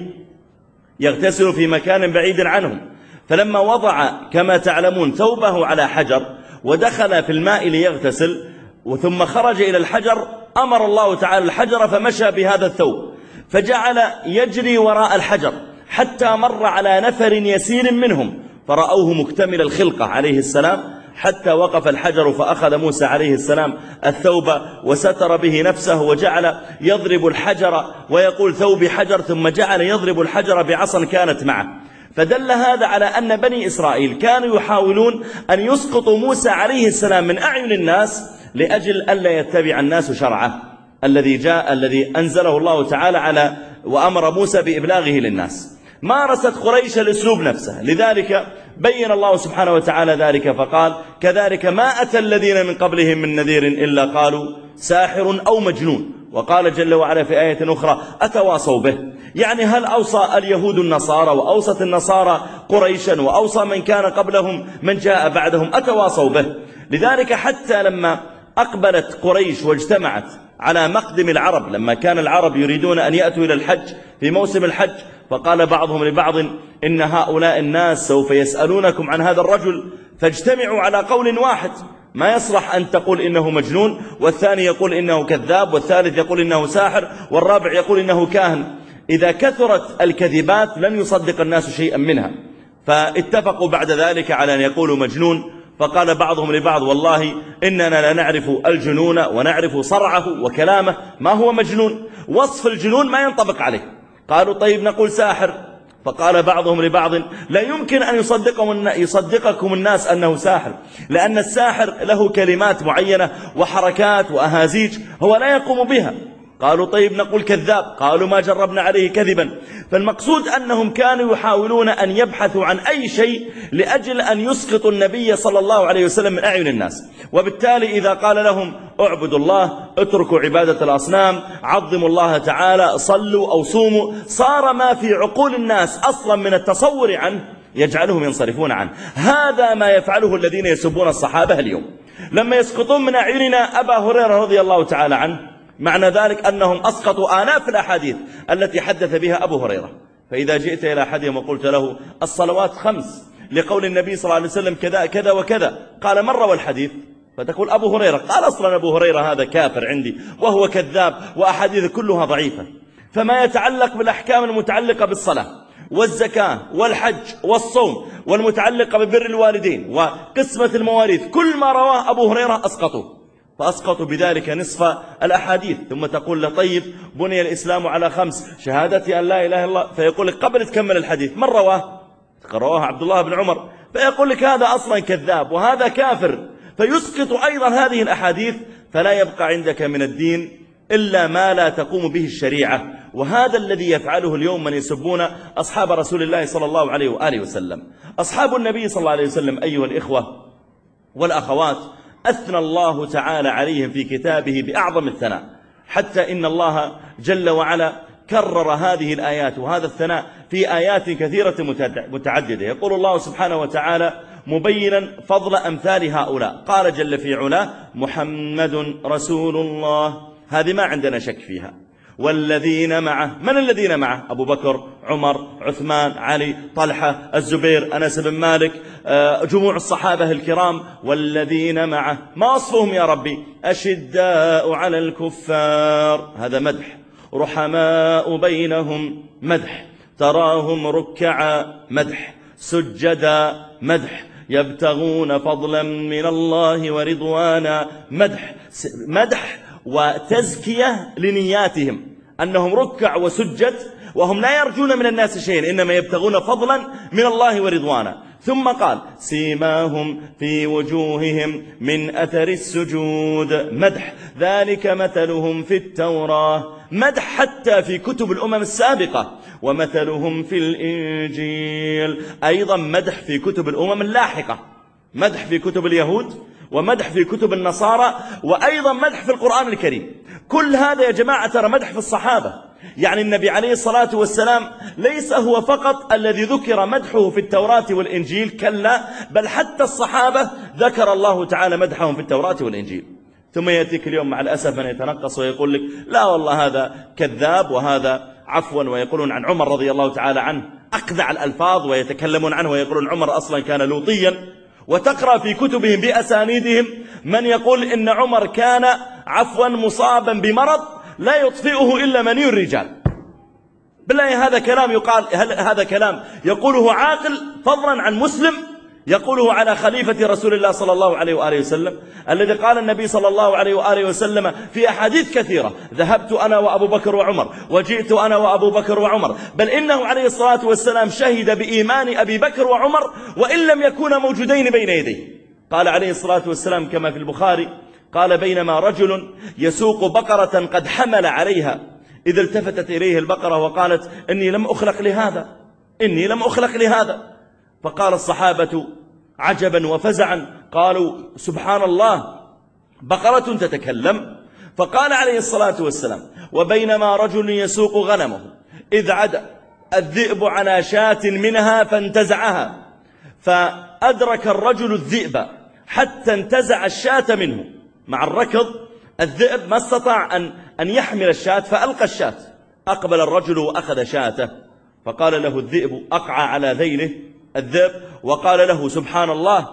يغتسل في مكان بعيد عنهم. فلما وضع كما تعلمون ثوبه على حجر ودخل في الماء ليغتسل وثم خرج إلى الحجر، أمر الله تعالى الحجر فمشى بهذا الثوب، فجعل يجري وراء الحجر حتى مر على نفر يسير منهم فرأوه مكتمل الخلقة عليه السلام، حتى وقف الحجر فأخذ موسى عليه السلام الثوب وستر به نفسه وجعل يضرب الحجر ويقول: ثوبي حجر، ثم جعل يضرب الحجر بعصا كانت معه. فدل هذا على أن بني إسرائيل كانوا يحاولون أن يسقطوا موسى عليه السلام من أعين الناس لأجل ألا يتبع الناس شرعه الذي أنزله الله تعالى على وأمر موسى بإبلاغه للناس. مارست قريش الأسلوب نفسه، لذلك بين الله سبحانه وتعالى ذلك فقال: كذلك ما أتى الذين من قبلهم من نذير إلا قالوا ساحر أو مجنون. وقال جل وعلا في آية أخرى: أتواصوا به، يعني هل أوصى اليهود النصارى وأوصت النصارى قريشا وأوصى من كان قبلهم من جاء بعدهم؟ أتواصوا به. لذلك حتى لما أقبلت قريش واجتمعت على مقدم العرب، لما كان العرب يريدون أن يأتوا إلى الحج في موسم الحج، فقال بعضهم لبعض: إن هؤلاء الناس سوف يسألونكم عن هذا الرجل، فاجتمعوا على قول واحد. ما يصلح أن تقول إنه مجنون، والثاني يقول إنه كذاب، والثالث يقول إنه ساحر، والرابع يقول إنه كاهن. إذا كثرت الكذبات لن يصدق الناس شيئا منها، فاتفقوا بعد ذلك على أن يقولوا مجنون. فقال بعضهم لبعض: والله إننا لا نعرف الجنون ونعرف صرعه وكلامه، ما هو مجنون؟ وصف الجنون ما ينطبق عليه. قالوا: طيب نقول ساحر. فقال بعضهم لبعض: لا يمكن أن يصدقكم الناس أنه ساحر، لأن الساحر له كلمات معينة وحركات وأهازيج هو لا يقوم بها. قالوا: طيب نقول كذاب. قالوا: ما جربنا عليه كذبا. فالمقصود أنهم كانوا يحاولون أن يبحثوا عن أي شيء لأجل أن يسقطوا النبي صلى الله عليه وسلم من أعين الناس. وبالتالي إذا قال لهم: اعبدوا الله، اتركوا عبادة الأصنام، عظموا الله تعالى، صلوا أو صوموا، صار ما في عقول الناس أصلا من التصور عنه يجعلهم ينصرفون عنه. هذا ما يفعله الذين يسبون الصحابة اليوم لما يسقطون من أعيننا أبا هريرة رضي الله تعالى عنه. معنى ذلك أنهم أسقطوا آلاف الأحاديث التي حدث بها أبو هريرة. فإذا جئت إلى أحدهم وقلت له: الصلوات 5 لقول النبي صلى الله عليه وسلم كذا كذا وكذا، قال: من روى الحديث؟ فتقول: أبو هريرة. قال: أصلا أبو هريرة هذا كافر عندي وهو كذاب وأحاديث كلها ضعيفة. فما يتعلق بالأحكام المتعلقة بالصلاة والزكاة والحج والصوم والمتعلقة ببر الوالدين وقسمة المواريث، كل ما رواه أبو هريرة أسقطوه، فأسقطوا بذلك نصف الأحاديث. ثم تقول له: طيب بني الإسلام على 5: شهادة أن لا إله إلا الله. فيقول لك: قبل تكمل الحديث من رواه؟ رواه عبد الله بن عمر. فيقول لك: هذا أصلا كذاب وهذا كافر. فيسقط أيضا هذه الأحاديث، فلا يبقى عندك من الدين إلا ما لا تقوم به الشريعة. وهذا الذي يفعله اليوم من يسبون أصحاب رسول الله صلى الله عليه وآله وسلم. أصحاب النبي صلى الله عليه وسلم أيها الإخوة والأخوات، أثنى الله تعالى عليهم في كتابه بأعظم الثناء، حتى إن الله جل وعلا كرر هذه الآيات وهذا الثناء في آيات كثيرة متعددة. يقول الله سبحانه وتعالى مبينا فضل أمثال هؤلاء، قال جل في علاه: محمد رسول الله. هذه ما عندنا شك فيها. والذين معه، من الذين معه؟ أبو بكر، عمر، عثمان، علي، طلحة، الزبير، أنس بن مالك، جموع الصحابة الكرام. والذين معه ما وصفهم يا ربي؟ أشداء على الكفار، هذا مدح. رحماء بينهم، مدح. تراهم ركعا، مدح. سجدا، مدح. يبتغون فضلا من الله ورضوانا، مدح. مدح وتزكية لنياتهم، أنهم ركع وسجد وهم لا يرجون من الناس شيئا، إنما يبتغون فضلا من الله ورضوانا. ثم قال: سيماهم في وجوههم من أثر السجود، مدح. ذلك مثلهم في التوراة، مدح حتى في كتب الأمم السابقة. ومثلهم في الإنجيل، أيضا مدح في كتب الأمم اللاحقة، مدح في كتب اليهود ومدح في كتب النصارى، وأيضا مدح في القرآن الكريم. كل هذا يا جماعة ترى مدح في الصحابة. يعني النبي عليه الصلاة والسلام ليس هو فقط الذي ذكر مدحه في التوراة والإنجيل، كلا، بل حتى الصحابة ذكر الله تعالى مدحهم في التوراة والإنجيل. ثم يأتيك اليوم مع الأسف من يتنقص ويقول لك: لا والله هذا كذاب وهذا عفوا، ويقولون عن عمر رضي الله تعالى عنه أقذع الألفاظ، ويتكلمون عنه ويقولون عمر أصلا كان لوطيا. وتقرأ في كتبهم بأسانيدهم من يقول إن عمر كان عفوا مصابا بمرض لا يطفئه إلا مني الرجال. بالله هذا كلام يقال، هذا كلام يقوله عاقل فضلا عن مسلم يقوله على خليفة رسول الله صلى الله عليه وآله وسلم، الذي قال النبي صلى الله عليه وآله وسلم في أحاديث كثيرة: ذهبت أنا وأبو بكر وعمر، وجئت أنا وأبو بكر وعمر. بل إنه عليه الصلاة والسلام شهد بإيمان أبي بكر وعمر وإن لم يكونا موجودين بين يديه. قال عليه الصلاة والسلام كما في البخاري: قال: بينما رجل يسوق بقرة قد حمل عليها، إذا التفتت إليه البقرة وقالت: إني لم أخلق لهذا، إني لم أخلق لهذا. فقال الصحابة عجبا وفزعا، قالوا: سبحان الله، بقرة تتكلم؟ فقال عليه الصلاة والسلام: وبينما رجل يسوق غنمه إذ عدا الذئب على شاة منها فانتزعها، فأدرك الرجل الذئب حتى انتزع الشاة منه. مع الركض الذئب ما استطاع أن يحمل الشاة فألقى الشاة. أقبل الرجل وأخذ شاته، فقال له الذئب، أقع على ذيله الذئب وقال له: سبحان الله،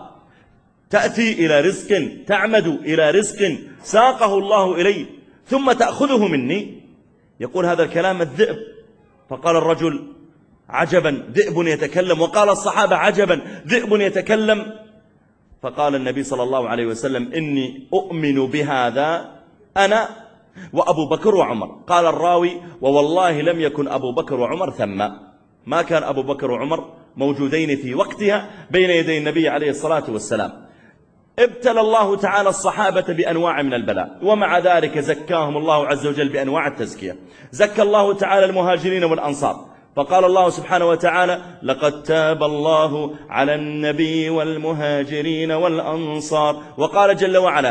تأتي إلى رزق، تعمد إلى رزق ساقه الله إلي ثم تأخذه مني. يقول هذا الكلام الذئب. فقال الرجل: عجبا، ذئب يتكلم. وقال الصحابة: عجبا، ذئب يتكلم. فقال النبي صلى الله عليه وسلم: إني أؤمن بهذا أنا وأبو بكر وعمر. قال الراوي: ووالله لم يكن أبو بكر وعمر ثم، ما كان أبو بكر وعمر موجودين في وقتها بين يدي النبي عليه الصلاة والسلام. ابتلى الله تعالى الصحابة بأنواع من البلاء، ومع ذلك زكاهم الله عز وجل بأنواع التزكية. زكى الله تعالى المهاجرين والأنصار، فقال الله سبحانه وتعالى: لقد تاب الله على النبي والمهاجرين والأنصار. وقال جل وعلا: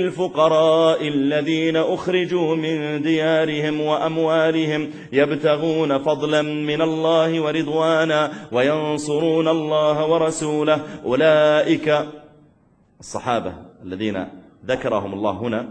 للفقراء الذين أخرجوا من ديارهم وأموالهم يبتغون فضلا من الله ورضوانا وينصرون الله ورسوله. أولئك الصحابة الذين ذكرهم الله هنا،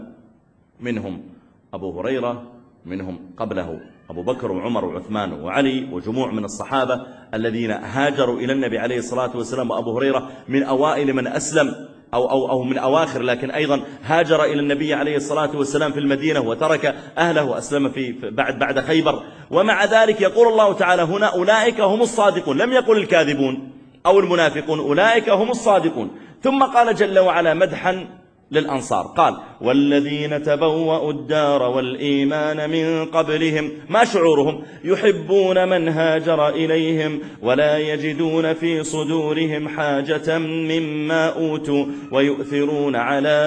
منهم أبو هريرة، منهم قبله أبو بكر وعمر وعثمان وعلي وجموع من الصحابة الذين هاجروا إلى النبي عليه الصلاة والسلام. وأبو هريرة من أوائل من أسلم أو من أواخر، لكن أيضا هاجر إلى النبي عليه الصلاة والسلام في المدينة وترك أهله وأسلم بعد خيبر. ومع ذلك يقول الله تعالى هنا: أولئك هم الصادقون. لم يقل الكاذبون أو المنافقون، أولئك هم الصادقون. ثم قال جل وعلا مدحا للأنصار، قال: والذين تبوأوا الدار والإيمان من قبلهم، ما شعورهم؟ يحبون من هاجر إليهم ولا يجدون في صدورهم حاجة مما أوتوا ويؤثرون على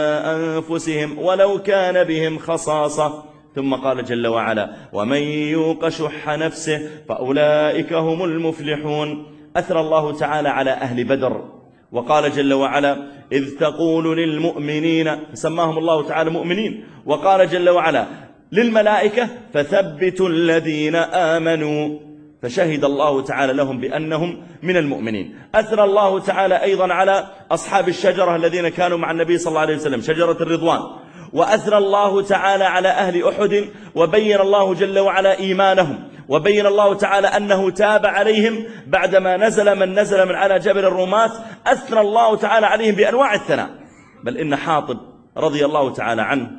أنفسهم ولو كان بهم خصاصة. ثم قال جل وعلا: ومن يوق شح نفسه فأولئك هم المفلحون. أثنى الله تعالى على أهل بدر، وقال جل وعلا: إذ تقول للمؤمنين، فسماهم الله تعالى مؤمنين. وقال جل وعلا للملائكة: فثبتوا الذين آمنوا، فشهد الله تعالى لهم بأنهم من المؤمنين. أثنى الله تعالى أيضا على أصحاب الشجرة الذين كانوا مع النبي صلى الله عليه وسلم، شجرة الرضوان. وأثنى الله تعالى على أهل أحد، وبين الله جل وعلا إيمانهم، وبين الله تعالى أنه تاب عليهم بعدما نزل من نزل من على جبل الرومات. أثنى الله تعالى عليهم بأنواع الثناء. بل إن حاطب رضي الله تعالى عنه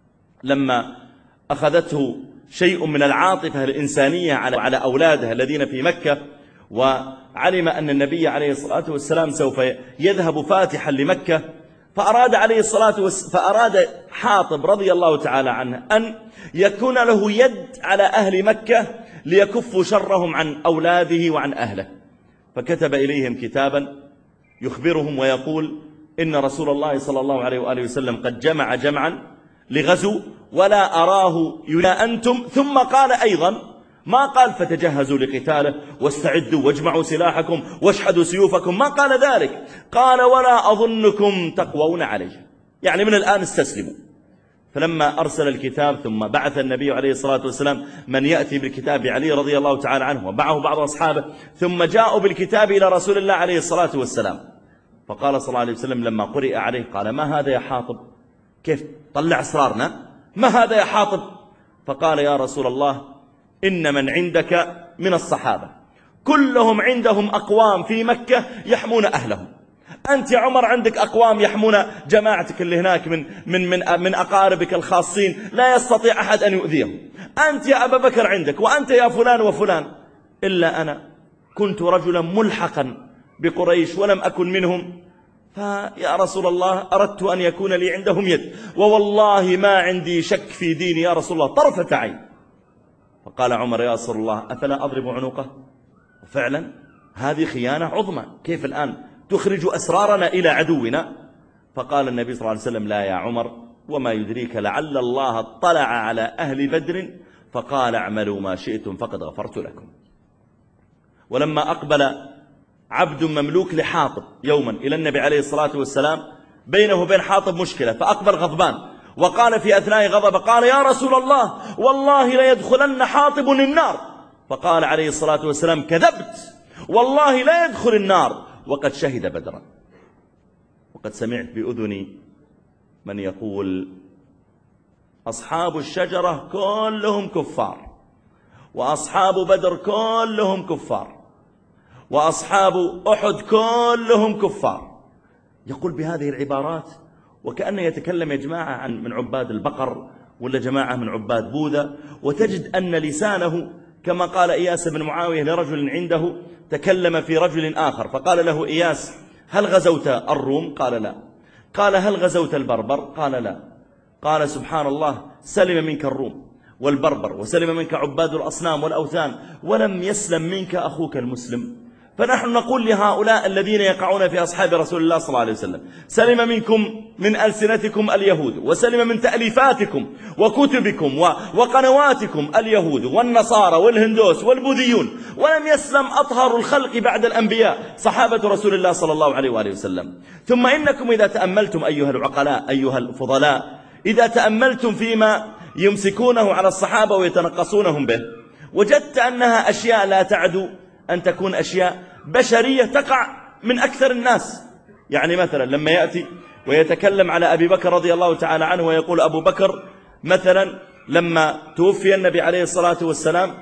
لما أخذته شيء من العاطفة الإنسانية على أولاده الذين في مكة، وعلم أن النبي عليه الصلاة والسلام سوف يذهب فاتحا لمكة، فأراد حاطب رضي الله تعالى عنه أن يكون له يد على أهل مكة ليكفوا شرهم عن أولاده وعن أهله. فكتب إليهم كتابا يخبرهم ويقول: إن رسول الله صلى الله عليه وآله وسلم قد جمع جمعا لغزو ولا أراه يلا أنتم. ثم قال أيضا، ما قال فتجهزوا لقتاله واستعدوا واجمعوا سلاحكم واشحدوا سيوفكم، ما قال ذلك، قال: ولا أظنكم تقوون عليه، يعني من الآن استسلموا. فلما أرسل الكتاب ثم بعث النبي عليه الصلاة والسلام من يأتي بالكتاب علي رضي الله تعالى عنه ومعه بعض أصحابه، ثم جاءوا بالكتاب إلى رسول الله عليه الصلاة والسلام. فقال صلى الله عليه وسلم لما قرئ عليه، قال: ما هذا يا حاطب؟ كيف طلع أسرارنا؟ ما هذا يا حاطب؟ فقال: يا رسول الله، إن من عندك من الصحابة كلهم عندهم أقوام في مكة يحمون أهلهم. أنت يا عمر عندك أقوام يحمون جماعتك اللي هناك من أقاربك الخاصين، لا يستطيع أحد أن يؤذيهم. أنت يا أبا بكر عندك، وأنت يا فلان وفلان، إلا أنا كنت رجلا ملحقا بقريش ولم أكن منهم، فيا رسول الله أردت أن يكون لي عندهم يد، ووالله ما عندي شك في ديني يا رسول الله طرفة عين. فقال عمر: يا رسول الله، أفلا أضرب عنقه؟ وفعلا هذه خيانة عظمى، كيف الآن تخرج أسرارنا إلى عدونا؟ فقال النبي صلى الله عليه وسلم: لا يا عمر، وما يدريك لعل الله اطلع على أهل بدر فقال: اعملوا ما شئتم فقد غفرت لكم. ولما أقبل عبد مملوك لحاطب يوما إلى النبي عليه الصلاة والسلام، بينه وبين حاطب مشكلة، فأقبل غضبان وقال في أثناء غضبه، قال: يا رسول الله، والله لا يدخلن حاطب النار. فقال عليه الصلاة والسلام: كذبت، والله لا يدخل النار وقد شهد بدرا. وقد سمعت بأذني من يقول: أصحاب الشجرة كلهم كفار، وأصحاب بدر كلهم كفار، وأصحاب أحد كلهم كفار. يقول بهذه العبارات وكأنه يتكلم يا جماعة من عباد البقر ولا جماعة من عباد بوذا، وتجد أن لسانه كما قال إياس بن معاوية لرجل عنده تكلم في رجل آخر، فقال له إياس: هل غزوت الروم؟ قال لا. قال هل غزوت البربر؟ قال لا. قال سبحان الله، سلم منك الروم والبربر، وسلم منك عباد الأصنام والأوثان، ولم يسلم منك أخوك المسلم. فنحن نقول لهؤلاء الذين يقعون في أصحاب رسول الله صلى الله عليه وسلم: سلم منكم من ألسنتكم اليهود، وسلم من تأليفاتكم وكتبكم وقنواتكم اليهود والنصارى والهندوس والبوذيون، ولم يسلم أطهر الخلق بعد الأنبياء صحابة رسول الله صلى الله عليه وآله وسلم. ثم إنكم إذا تأملتم أيها العقلاء أيها الفضلاء، إذا تأملتم فيما يمسكونه على الصحابة ويتنقصونهم به، وجدت أنها أشياء لا تعدو أن تكون أشياء بشرية تقع من أكثر الناس. يعني مثلا لما يأتي ويتكلم على أبي بكر رضي الله تعالى عنه ويقول أبو بكر مثلا لما توفي النبي عليه الصلاة والسلام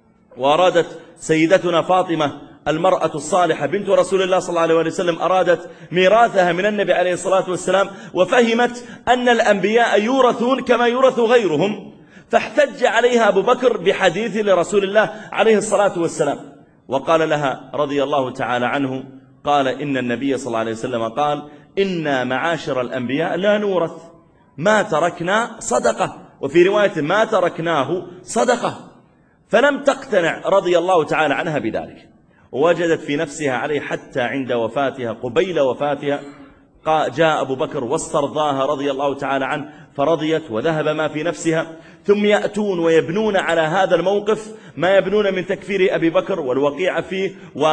وأرادت سيدتنا فاطمة المرأة الصالحة بنت رسول الله صلى الله عليه وسلم أرادت ميراثها من النبي عليه الصلاة والسلام، وفهمت أن الأنبياء يورثون كما يورث غيرهم، فاحتج عليها أبو بكر بحديث لرسول الله عليه الصلاة والسلام، وقال لها رضي الله تعالى عنه، قال إن النبي صلى الله عليه وسلم قال: إنا معاشر الأنبياء لا نورث، ما تركنا صدقة، وفي رواية ما تركناه صدقة. فلم تقتنع رضي الله تعالى عنها بذلك، ووجدت في نفسها عليه حتى عند وفاتها قبيل وفاتها جاء أبو بكر واسترضاها رضي الله تعالى عنه، فرضيت وذهب ما في نفسها. ثم يأتون ويبنون على هذا الموقف ما يبنون من تكفير أبي بكر والوقيع فيه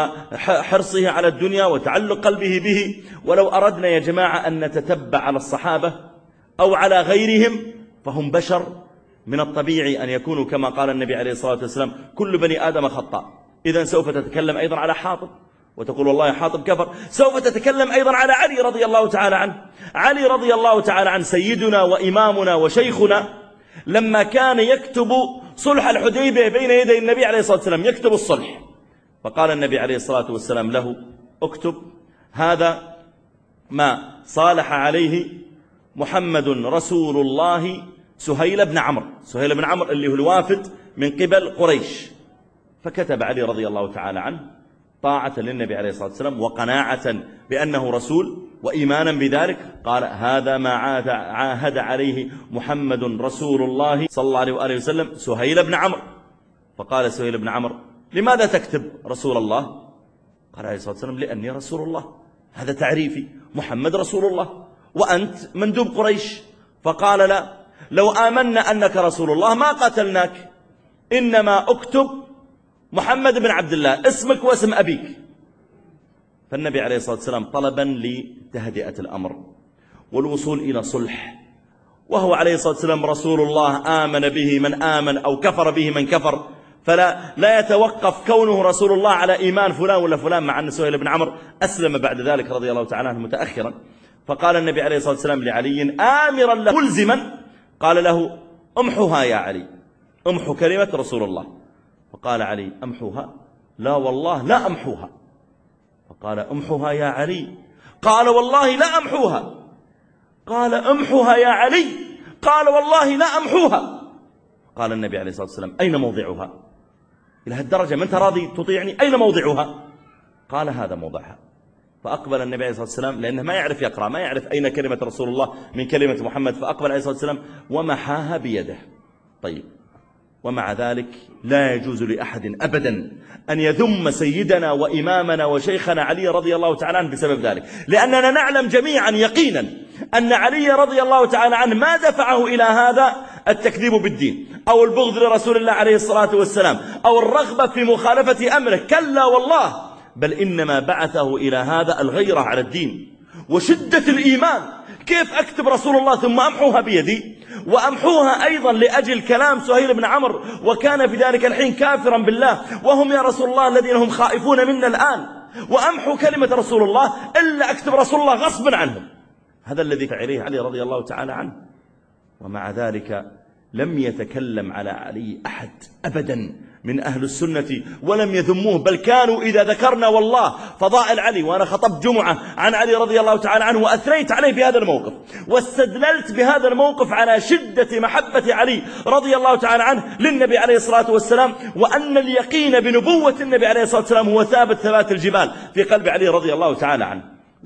وحرصه على الدنيا وتعلق قلبه به. ولو أردنا يا جماعة أن نتتبع على الصحابة أو على غيرهم فهم بشر، من الطبيعي أن يكونوا كما قال النبي عليه الصلاة والسلام: كل بني آدم خطاء. إذن سوف تتكلم أيضا على حاطب وتقول والله حاطب كفر، سوف تتكلم أيضا على علي رضي الله تعالى عنه. علي رضي الله تعالى عنه سيدنا وإمامنا وشيخنا، لما كان يكتب صلح الحديبية بين يدي النبي عليه الصلاة والسلام، يكتب الصلح، فقال النبي عليه الصلاة والسلام له: اكتب هذا ما صالح عليه محمد رسول الله سهيل بن عمرو. سهيل بن عمرو اللي هو الوافد من قبل قريش. فكتب علي رضي الله تعالى عنه طاعة للنبي عليه الصلاة والسلام وقناعة بأنه رسول وإيمانا بذلك، قال: هذا ما عاهد عليه محمد رسول الله صلى الله عليه وآله وسلم سهيل بن عمرو. فقال سهيل بن عمرو: لماذا تكتب رسول الله؟ قال عليه الصلاة والسلام: لأني رسول الله، هذا تعريفي، محمد رسول الله وأنت مندوب قريش. فقال: لا، لو آمنا أنك رسول الله ما قتلناك، إنما اكتب محمد بن عبد الله، اسمك واسم أبيك. فالنبي عليه الصلاة والسلام طلبا لتهدئة الأمر والوصول إلى صلح، وهو عليه الصلاة والسلام رسول الله، آمن به من آمن أو كفر به من كفر، فلا يتوقف كونه رسول الله على إيمان فلان ولا فلان، مع أن سهيل بن عمرو أسلم بعد ذلك رضي الله تعالى عنه متأخرا. فقال النبي عليه الصلاة والسلام لعلي آمرا له ملزما، قال له: امحوها يا علي، امحو كلمة رسول الله. فقال علي: أمحوها؟ لا والله لا أمحوها. فقال: امحوها يا علي. قال: والله لا أمحوها. قال: امحوها يا علي. قال: والله لا أمحوها. قال النبي عليه الصلاة والسلام: أين موضعها؟ إلى هالدرجة ما أنت راضي تطيعني؟ أين موضعها؟ قال: هذا موضعها. فأقبل النبي عليه الصلاة والسلام، لأنه ما يعرف يقرأ، ما يعرف أين كلمة رسول الله من كلمة محمد، فأقبل عليه الصلاة والسلام ومحاها بيده. طيب، ومع ذلك لا يجوز لأحد أبدا أن يذم سيدنا وإمامنا وشيخنا علي رضي الله تعالى عنه بسبب ذلك، لأننا نعلم جميعا يقينا أن علي رضي الله تعالى عنه ما دفعه إلى هذا التكذيب بالدين أو البغض لرسول الله عليه الصلاة والسلام أو الرغبة في مخالفة أمره، كلا والله، بل إنما بعثه إلى هذا الغيرة على الدين وشدة الإيمان. كيف أكتب رسول الله ثم أمحوها بيدي، وأمحوها أيضا لأجل كلام سهيل بن عمرو، وكان في ذلك الحين كافرا بالله، وهم يا رسول الله الذين هم خائفون منا الآن، وأمحو كلمة رسول الله إلا أكتب رسول الله غصبا عنهم. هذا الذي فعليه علي رضي الله تعالى عنه. ومع ذلك لم يتكلم على علي أحد أبدا من أهل السنة ولم يذموه، بل كانوا إذا ذكرنا والله فضائل علي، وأنا خطبت جمعة عن علي رضي الله تعالى عنه وأثنيت عليه في هذا الموقف، واستدللت بهذا الموقف على شدة محبة علي رضي الله تعالى عنه للنبي عليه الصلاة والسلام، وأن اليقين بنبوة النبي عليه الصلاة والسلام هو ثابت ثبات الجبال في قلب علي رضي الله تعالى عنه.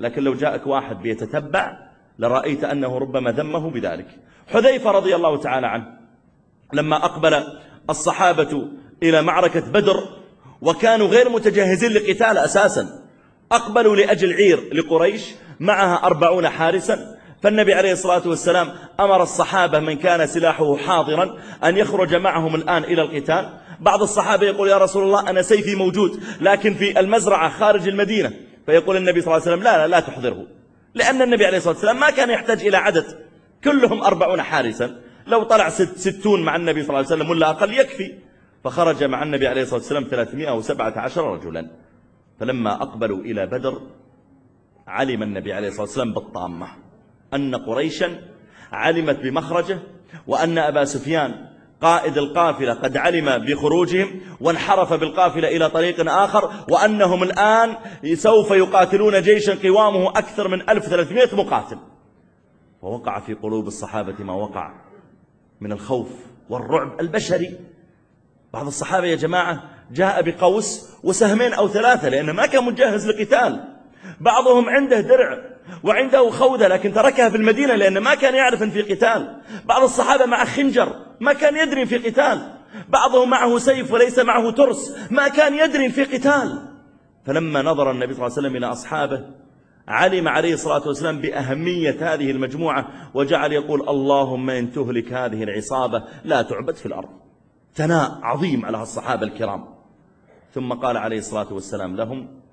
لكن لو جاءك واحد بيتتبع لرأيت أنه ربما ذمه بذلك. حذيفة رضي الله تعالى عنه لما أقبل الصحابة إلى معركة بدر وكانوا غير متجهزين لقتال أساسا، أقبلوا لأجل عير لقريش معها 40 حارسا، فالنبي عليه الصلاة والسلام أمر الصحابة من كان سلاحه حاضرا أن يخرج معهم الآن إلى القتال. بعض الصحابة يقول يا رسول الله أنا سيفي موجود لكن في المزرعة خارج المدينة، فيقول النبي صلى الله عليه وسلم لا تحضره، لأن النبي عليه الصلاة والسلام ما كان يحتاج إلى عدد، كلهم 40 حارسا، لو طلع 60 مع النبي صلى الله عليه وسلم ولا أقل يكفي. فخرج مع النبي عليه الصلاة والسلام 317 رجلا. فلما أقبلوا إلى بدر علم النبي عليه الصلاة والسلام بالطامة أن قريشا علمت بمخرجه، وأن أبا سفيان قائد القافلة قد علم بخروجهم وانحرف بالقافلة إلى طريق آخر، وأنهم الآن سوف يقاتلون جيشا قوامه أكثر من 1300 مقاتل. ووقع في قلوب الصحابة ما وقع من الخوف والرعب البشري. بعض الصحابة يا جماعة جاء بقوس وسهمين أو 3 لأنه ما كان مجهز لقتال. بعضهم عنده درع وعنده خوذة لكن تركها في المدينة لأنه ما كان يعرف أن في قتال. بعض الصحابة مع خنجر ما كان يدري في قتال. بعضهم معه سيف وليس معه ترس ما كان يدري في قتال. فلما نظر النبي صلى الله عليه وسلم إلى أصحابه علم عليه الصلاة والسلام بأهمية هذه المجموعة، وجعل يقول اللهم إن تهلك هذه العصابة لا تعبد في الأرض. ثناء عظيم على الصحابة الكرام. ثم قال عليه الصلاة والسلام لهم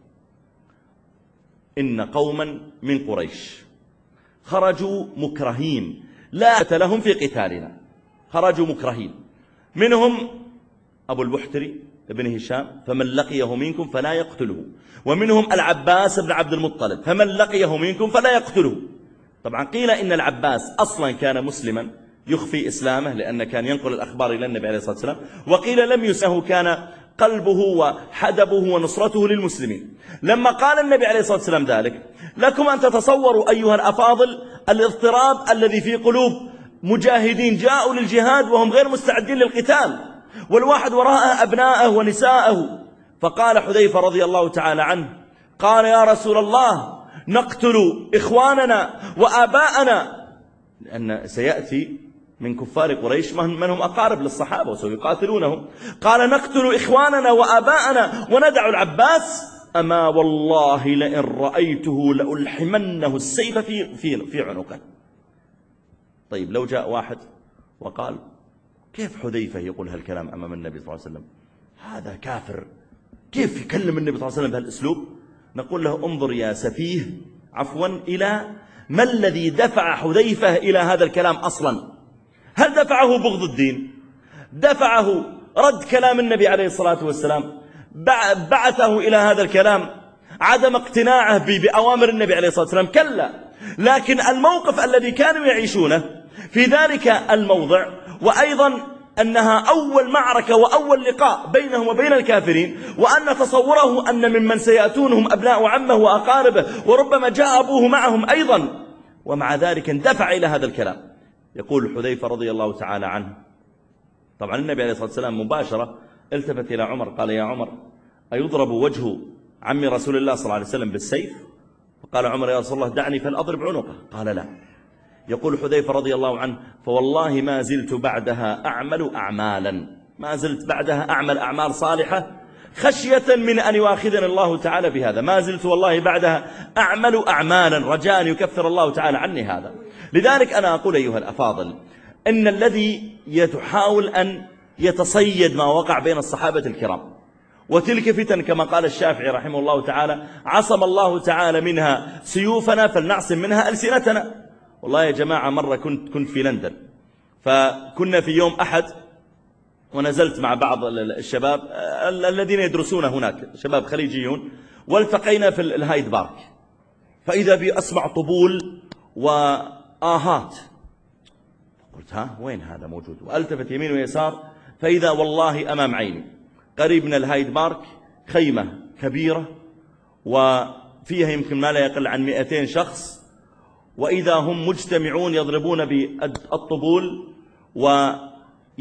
إن قوما من قريش خرجوا مكرهين لا لهم في قتالنا، خرجوا مكرهين، منهم أبو البحتري ابن هشام فمن لقيه منكم فلا يقتله، ومنهم العباس بن عبد المطلب فمن لقيه منكم فلا يقتله. طبعا قيل إن العباس أصلا كان مسلما يخفي إسلامه لأنه كان ينقل الأخبار إلى النبي عليه الصلاة والسلام، وقيل لم يسنه كان قلبه وحدبه ونصرته للمسلمين. لما قال النبي عليه الصلاة والسلام ذلك لكم أن تتصوروا أيها الأفاضل الاضطراب الذي في قلوب مجاهدين جاءوا للجهاد وهم غير مستعدين للقتال، والواحد وراءه أبناءه ونساءه. فقال حذيفة رضي الله تعالى عنه قال يا رسول الله نقتل إخواننا وآباءنا، لأن سيأتي من كفار قريش من هم أقارب للصحابة وسوف يقاتلونهم. قال نقتل إخواننا وآباءنا وندع العباس، أما والله لئن رأيته لألحمنه السيف في عنقه. طيب لو جاء واحد وقال كيف حذيفة يقول هالكلام أمام النبي صلى الله عليه وسلم؟ هذا كافر، كيف يكلم النبي صلى الله عليه وسلم بهالأسلوب؟ نقول له انظر يا سفيه إلى ما الذي دفع حذيفة إلى هذا الكلام أصلا. هل دفعه بغض الدين؟ دفعه رد كلام النبي عليه الصلاة والسلام؟ بعثه إلى هذا الكلام عدم اقتناعه بأوامر النبي عليه الصلاة والسلام؟ كلا، لكن الموقف الذي كانوا يعيشونه في ذلك الموضع، وأيضا أنها أول معركة وأول لقاء بينهم وبين الكافرين، وأن تصوره أن ممن سيأتونهم أبناء عمه وأقاربه وربما جاء أبوه معهم أيضا، ومع ذلك اندفع إلى هذا الكلام. يقول حذيفة رضي الله تعالى عنه طبعا النبي عليه الصلاة والسلام مباشرة التفت إلى عمر قال يا عمر أيضرب وجه عم رسول الله صلى الله عليه وسلم بالسيف؟ فقال عمر يا رسول الله دعني فلأضرب عنقه. قال لا. يقول حذيفة رضي الله عنه فوالله ما زلت بعدها أعمل أعمالا، ما زلت بعدها أعمل أعمال صالحة خشية من أن يؤاخذني الله تعالى بهذا، ما زلت والله بعدها أعمل أعمالا رجاء أن يكفر الله تعالى عني هذا. لذلك أنا أقول أيها الأفاضل إن الذي يحاول أن يتصيد ما وقع بين الصحابة الكرام وتلك فتن كما قال الشافعي رحمه الله تعالى عصم الله تعالى منها سيوفنا فلنعصم منها ألسنتنا. والله يا جماعة مرة كنت في لندن، فكنا في يوم أحد ونزلت مع بعض الشباب الذين يدرسون هناك شباب خليجيون، والتقينا في الهايد بارك، فإذا بي أسمع طبول وآهات. قلت ها وين هذا موجود؟ وألتفت يمين ويسار فإذا والله أمام عيني قريب من الهايد بارك خيمة كبيرة وفيها يمكن ما لا يقل عن 200 شخص، وإذا هم مجتمعون يضربون بالطبول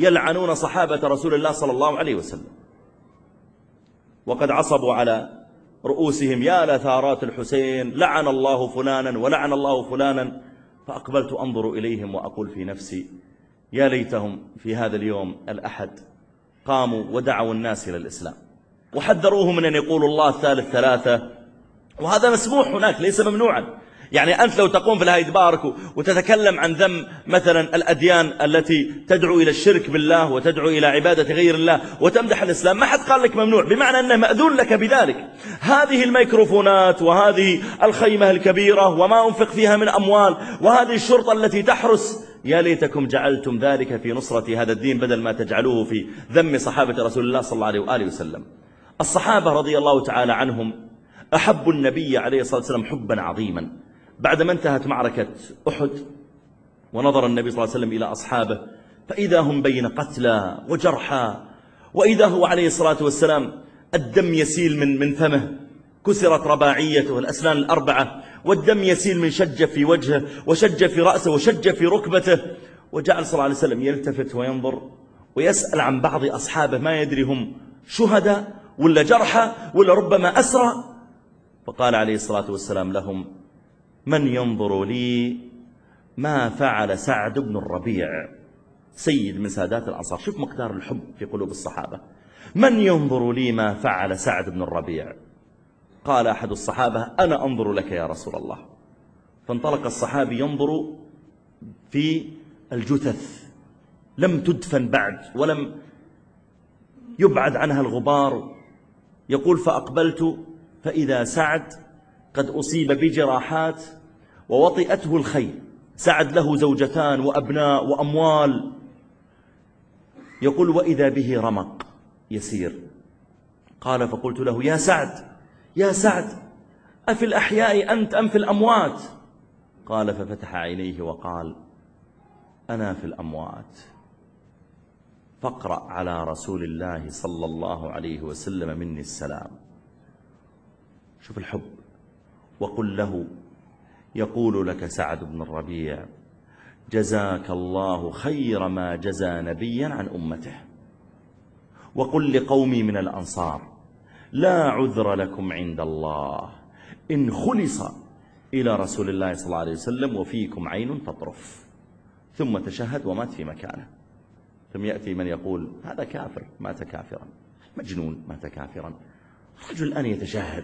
ويلعنون صحابة رسول الله صلى الله عليه وسلم، وقد عصبوا على رؤوسهم يا لثارات الحسين، لعن الله فلانا ولعن الله فلانا. فأقبلت أنظر إليهم وأقول في نفسي يا ليتهم في هذا اليوم الأحد قاموا ودعوا الناس إلى الإسلام وحذروهم من أن يقولوا الله ثالث ثلاثة، وهذا مسموح هناك ليس ممنوعا. يعني أنت لو تقوم في الهايد بارك وتتكلم عن ذم مثلا الأديان التي تدعو إلى الشرك بالله وتدعو إلى عبادة غير الله وتمدح الإسلام، ما حد قال لك ممنوع، بمعنى أنه مأذون لك بذلك. هذه الميكروفونات وهذه الخيمة الكبيرة وما أنفق فيها من أموال وهذه الشرطة التي تحرس، يا ليتكم جعلتم ذلك في نصرة هذا الدين بدل ما تجعلوه في ذم صحابة رسول الله صلى الله عليه وآله وسلم. الصحابة رضي الله تعالى عنهم أحبوا النبي عليه الصلاة والسلام حبا عظيما. بعدما انتهت معركة أحد ونظر النبي صلى الله عليه وسلم إلى أصحابه فإذا هم بين قتلى وجرحى، وإذا هو عليه الصلاة والسلام الدم يسيل من فمه، كسرت رباعيته الأسنان الأربعة، والدم يسيل من شجة في وجهه وشجة في رأسه وشجة في ركبته. وجعل صلى الله عليه وسلم يلتفت وينظر ويسأل عن بعض أصحابه ما يدري هم شهداء ولا جرحى ولا ربما أسرى. فقال عليه الصلاة والسلام لهم من ينظر لي ما فعل سعد بن الربيع، سيد من سادات الأنصار. شوف مقدار الحب في قلوب الصحابة. من ينظر لي ما فعل سعد بن الربيع؟ قال أحد الصحابة أنا أنظر لك يا رسول الله. فانطلق الصحابي ينظر في الجثث لم تدفن بعد ولم يبعد عنها الغبار. يقول فأقبلت فإذا سعد قد أصيب بجراحات ووطئته الخيل. سعد له زوجتان وأبناء وأموال. يقول وإذا به رمق يسير. قال فقلت له يا سعد يا سعد أفي الأحياء أنت أم في الأموات؟ قال ففتح عينيه وقال أنا في الأموات. فاقرأ على رسول الله صلى الله عليه وسلم مني السلام. شوف الحب. وقل له يقول لك سعد بن الربيع جزاك الله خير ما جزى نبيا عن أمته. وقل لقومي من الأنصار لا عذر لكم عند الله إن خلص إلى رسول الله صلى الله عليه وسلم وفيكم عين تطرف. ثم تشهد ومات في مكانه. ثم يأتي من يقول هذا كافر مات كافرا، مجنون مات كافرا. رجل الآن يتشهد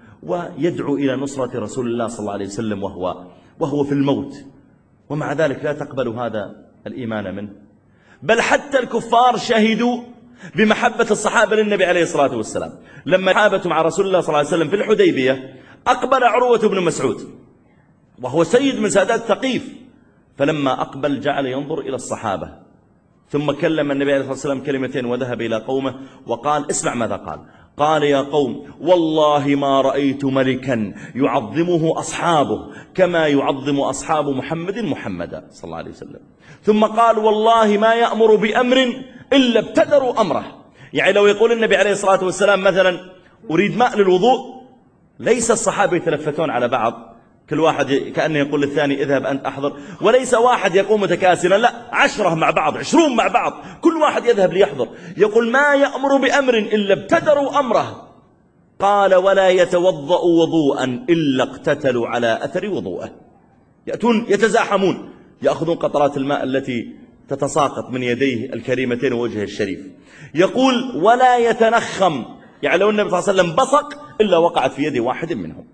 ويدعو إلى نصرة رسول الله صلى الله عليه وسلم وهو في الموت، ومع ذلك لا تقبل هذا الإيمان منه. بل حتى الكفار شهدوا بمحبة الصحابة للنبي عليه الصلاة والسلام. لما حابتوا مع رسول الله صلى الله عليه وسلم في الحديبية أقبل عروة بن مسعود وهو سيد من سادات ثقيف، فلما أقبل جعل ينظر إلى الصحابة ثم كلم النبي عليه الصلاة والسلام كلمتين وذهب إلى قومه وقال اسمع ماذا قال. قال يا قوم والله ما رأيت ملكا يعظمه أصحابه كما يعظم أصحاب محمدا صلى الله عليه وسلم. ثم قال والله ما يأمر بأمر إلا ابتدروا أمره. يعني لو يقول النبي عليه الصلاة والسلام مثلا أريد ماء للوضوء، ليس الصحابة يتلفتون على بعض كل واحد كأنه يقول للثاني اذهب أنت أحضر، وليس واحد يقوم متكاسلا، لا 10 مع بعض 20 مع بعض كل واحد يذهب ليحضر. يقول ما يأمر بأمر إلا ابتدروا أمره. قال ولا يتوضأ وضوءا إلا اقتتلوا على أثر وضوءه. يأتون يتزاحمون يأخذون قطرات الماء التي تتساقط من يديه الكريمتين ووجهه الشريف. يقول ولا يتنخم، يعني لو النبي صلى الله عليه وسلم بصق إلا وقعت في يد واحد منهم.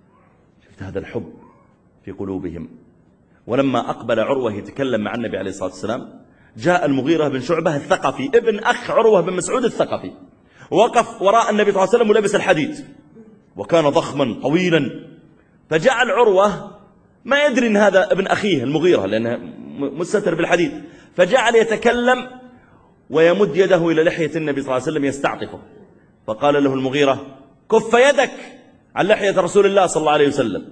شفت هذا الحب في قلوبهم. ولما أقبل عروة يتكلم مع النبي عليه الصلاة والسلام جاء المغيرة بن شعبة الثقفي ابن أخ عروة بن مسعود الثقفي، وقف وراء النبي صلى الله عليه وسلم ولبس الحديد وكان ضخما طويلا. فجعل عروة ما يدري أن هذا ابن أخيه المغيرة لأنه مستتر بالحديد، فجعل يتكلم ويمد يده إلى لحية النبي صلى الله عليه وسلم يستعطفه. فقال له المغيرة كف يدك عن لحية رسول الله صلى الله عليه وسلم،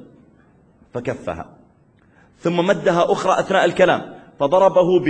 فكفها ثم مدها أخرى أثناء الكلام فضربه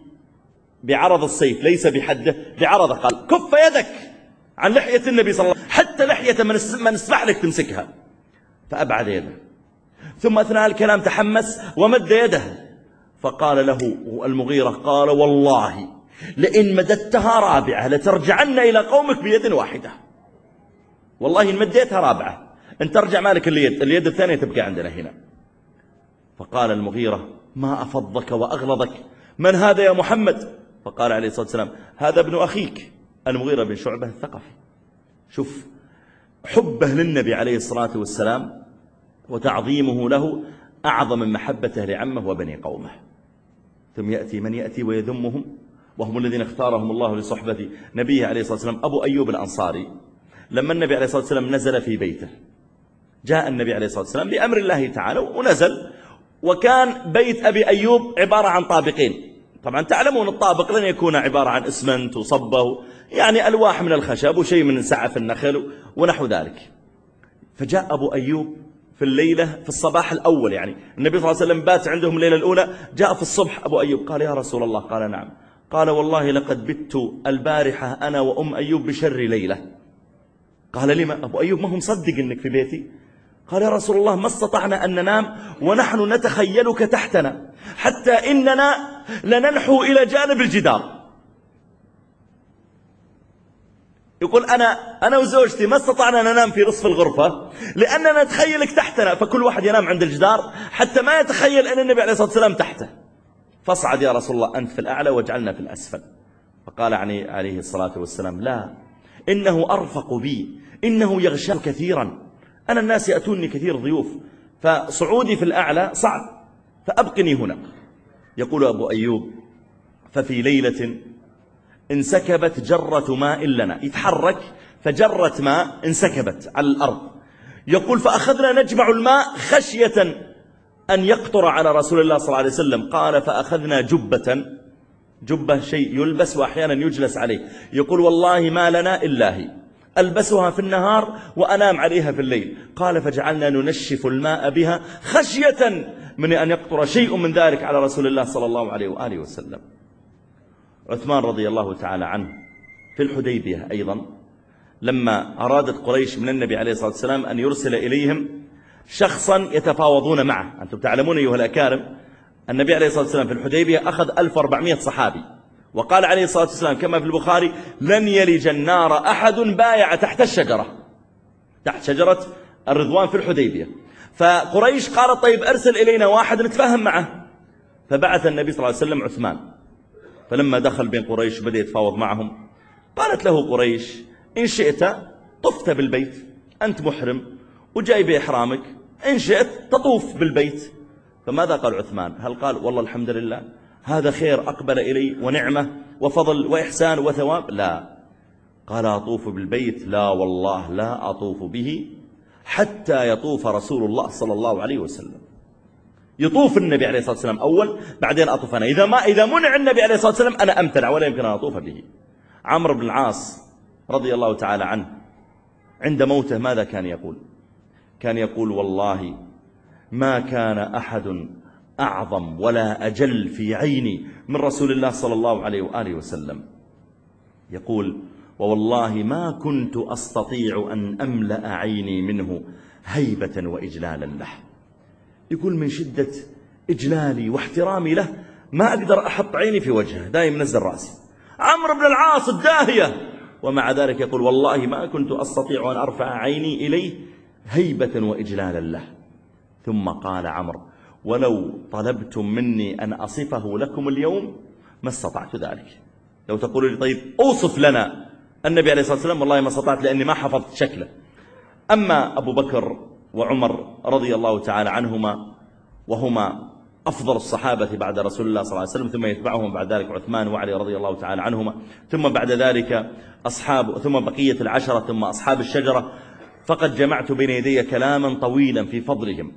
بعرض السيف ليس بحده، بعرضه. قال كف يدك عن لحية النبي صلى الله عليه وسلم حتى لحية من اسمح لك تمسكها، فأبعد يده. ثم أثناء الكلام تحمس ومد يده فقال له المغيرة قال والله لئن مددتها رابعة لترجعن إلى قومك بيد واحدة. والله إن مديتها رابعة أن ترجع مالك اليد الثانية تبقى عندنا هنا. فقال المغيرة: ما أفضك وأغلظك، من هذا يا محمد؟ فقال عليه الصلاة والسلام: هذا ابن أخيك المغيرة بن شعبة الثقفي. شوف حبه للنبي عليه الصلاة والسلام وتعظيمه له أعظم من محبته لعمه وبني قومه. ثم يأتي من يأتي ويذمهم وهم الذين اختارهم الله لصحبة نبيه عليه الصلاة والسلام. أبو أيوب الأنصاري لما النبي عليه الصلاة والسلام نزل في بيته، جاء النبي عليه الصلاة والسلام بأمر الله تعالى ونزل، وكان بيت أبي أيوب عبارة عن طابقين. طبعا تعلمون الطابق لن يكون عبارة عن إسمنت وصبه، يعني ألواح من الخشب وشيء من سعف النخل ونحو ذلك. فجاء أبو أيوب في الليلة في الصباح الأول، يعني النبي صلى الله عليه وسلم بات عندهم الليلة الأولى، جاء في الصبح أبو أيوب قال: يا رسول الله. قال: نعم. قال: والله لقد بت البارحة أنا وأم أيوب بشر ليلة. قال: لما؟ أبو أيوب ما هو مصدق أنك في بيتي. قال: يا رسول الله ما استطعنا أن ننام ونحن نتخيلك تحتنا، حتى إننا لننحو إلى جانب الجدار. يقول أنا وزوجتي ما استطعنا أن ننام في نصف الغرفة لأننا نتخيلك تحتنا، فكل واحد ينام عند الجدار حتى ما يتخيل أن النبي عليه الصلاة والسلام تحته. فاصعد يا رسول الله أنت في الأعلى واجعلنا في الأسفل. فقال عليه الصلاة والسلام: لا، إنه أرفق بي، إنه يغشى كثيرا، أنا الناس يأتوني كثير ضيوف، فصعودي في الأعلى صعب، فأبقني هنا. يقول أبو أيوب: ففي ليلة انسكبت جرة ماء لنا، يتحرك فجرة ماء انسكبت على الأرض. يقول: فأخذنا نجمع الماء خشية أن يقطر على رسول الله صلى الله عليه وسلم. قال: فأخذنا جبة شيء يلبس وأحيانا يجلس عليه. يقول: والله ما لنا إلا هي، ألبسها في النهار وأنام عليها في الليل. قال: فجعلنا ننشف الماء بها خشية من أن يقطر شيء من ذلك على رسول الله صلى الله عليه وآله وسلم. عثمان رضي الله تعالى عنه في الحديبية أيضا لما أرادت قريش من النبي عليه الصلاة والسلام أن يرسل إليهم شخصا يتفاوضون معه. أنتم تعلمون أيها الأكارم النبي عليه الصلاة والسلام في الحديبية أخذ 1400 صحابي، وقال عليه الصلاة والسلام كما في البخاري: لن يلج النار أحد بايع تحت الشجرة، تحت شجرة الرضوان في الحديبية. فقريش قالت: طيب أرسل إلينا واحد نتفاهم معه. فبعث النبي صلى الله عليه وسلم عثمان. فلما دخل بين قريش بدأ يتفاوض معهم، قالت له قريش: إن شئت طفت بالبيت، أنت محرم وجاي بإحرامك، إن شئت تطوف بالبيت. فماذا قال عثمان؟ هل قال: والله الحمد لله هذا خير أقبل إلي ونعمة وفضل وإحسان وثواب؟ لا، قال: أطوف بالبيت؟ لا والله لا أطوف به حتى يطوف رسول الله صلى الله عليه وسلم. يطوف النبي عليه الصلاة والسلام أول، بعدين أطوف أنا. إذا منع النبي عليه الصلاة والسلام أنا أمتنع ولا يمكن أن أطوف به. عمرو بن العاص رضي الله تعالى عنه عند موته ماذا كان يقول؟ كان يقول: والله ما كان أحد أعظم ولا أجل في عيني من رسول الله صلى الله عليه وآله وسلم. يقول: ووالله ما كنت أستطيع أن أملأ عيني منه هيبة وإجلالا له. يقول: من شدة إجلالي واحترامي له ما أقدر أحط عيني في وجهه، دائما نزل رأسي. عمرو بن العاص الداهية، ومع ذلك يقول: والله ما كنت أستطيع أن أرفع عيني إليه هيبة وإجلالا له. ثم قال عمرو: ولو طلبتم مني أن أصفه لكم اليوم ما استطعت ذلك. لو تقولوا لي طيب أوصف لنا النبي عليه الصلاة والسلام، والله ما استطعت لأني ما حفظت شكله. أما أبو بكر وعمر رضي الله تعالى عنهما وهما أفضل الصحابة بعد رسول الله صلى الله عليه وسلم، ثم يتبعهم بعد ذلك عثمان وعلي رضي الله تعالى عنهما، ثم بعد ذلك ثم بقية العشرة، ثم أصحاب الشجرة. فقد جمعت بين يدي كلاما طويلا في فضلهم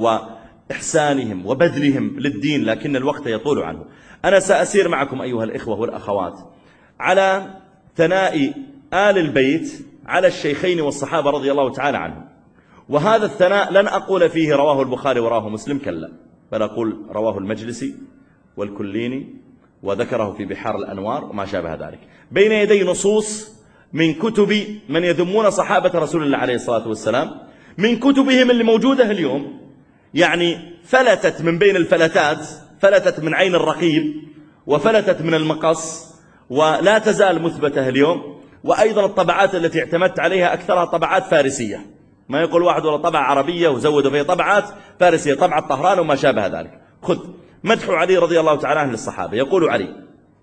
وإحسانهم وبذلهم للدين، لكن الوقت يطول عنه. أنا سأسير معكم أيها الإخوة والأخوات على ثناء آل البيت على الشيخين والصحابة رضي الله تعالى عنهم. وهذا الثناء لن أقول فيه رواه البخاري وراه مسلم، كلا، بل أقول رواه المجلسي والكليني وذكره في بحار الأنوار وما شابه ذلك، بين يدي نصوص من كتب من يذمون صحابة رسول الله عليه الصلاة والسلام، من كتبهم اللي موجودة اليوم، يعني فلتت من بين الفلتات، فلتت من عين الرقيب وفلتت من المقص ولا تزال مثبتة اليوم. وأيضا الطبعات التي اعتمدت عليها أكثرها طبعات فارسية، ما يقول واحد ولا طبعة عربية وزودوا فيها طبعات فارسية، طبعة طهران وما شابه ذلك. خذ مدح علي رضي الله تعالى عنه للصحابة. يقول علي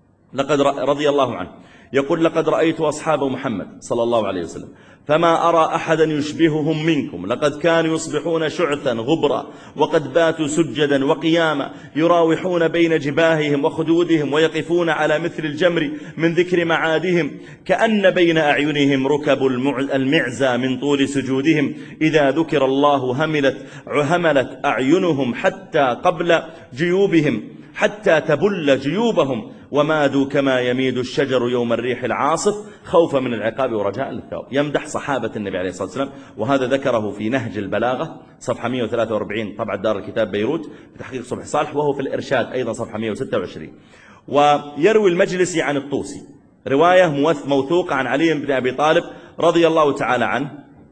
رضي الله عنه، يقول: لقد رأيت أصحاب محمد صلى الله عليه وسلم فما أرى أحدا يشبههم منكم، لقد كانوا يصبحون شعثا غبرا وقد باتوا سجدا وقياما، يراوحون بين جباههم وخدودهم، ويقفون على مثل الجمر من ذكر معادهم، كأن بين أعينهم ركب المعزى من طول سجودهم، إذا ذكر الله هملت أعينهم حتى قبل جيوبهم، حتى تبل جيوبهم، ومادوا كما يميد الشجر يوم الريح العاصف، خوفا من العقاب ورجاء للثواب. يمدح صحابة النبي عليه الصلاة والسلام، وهذا ذكره في نهج البلاغة صفحة 143 طبعة دار الكتاب بيروت بتحقيق صبحي صالح، وهو في الإرشاد أيضا صفحة 126. ويروي المجلسي عن الطوسي رواية موثوقة عن علي بن أبي طالب رضي الله تعالى عنه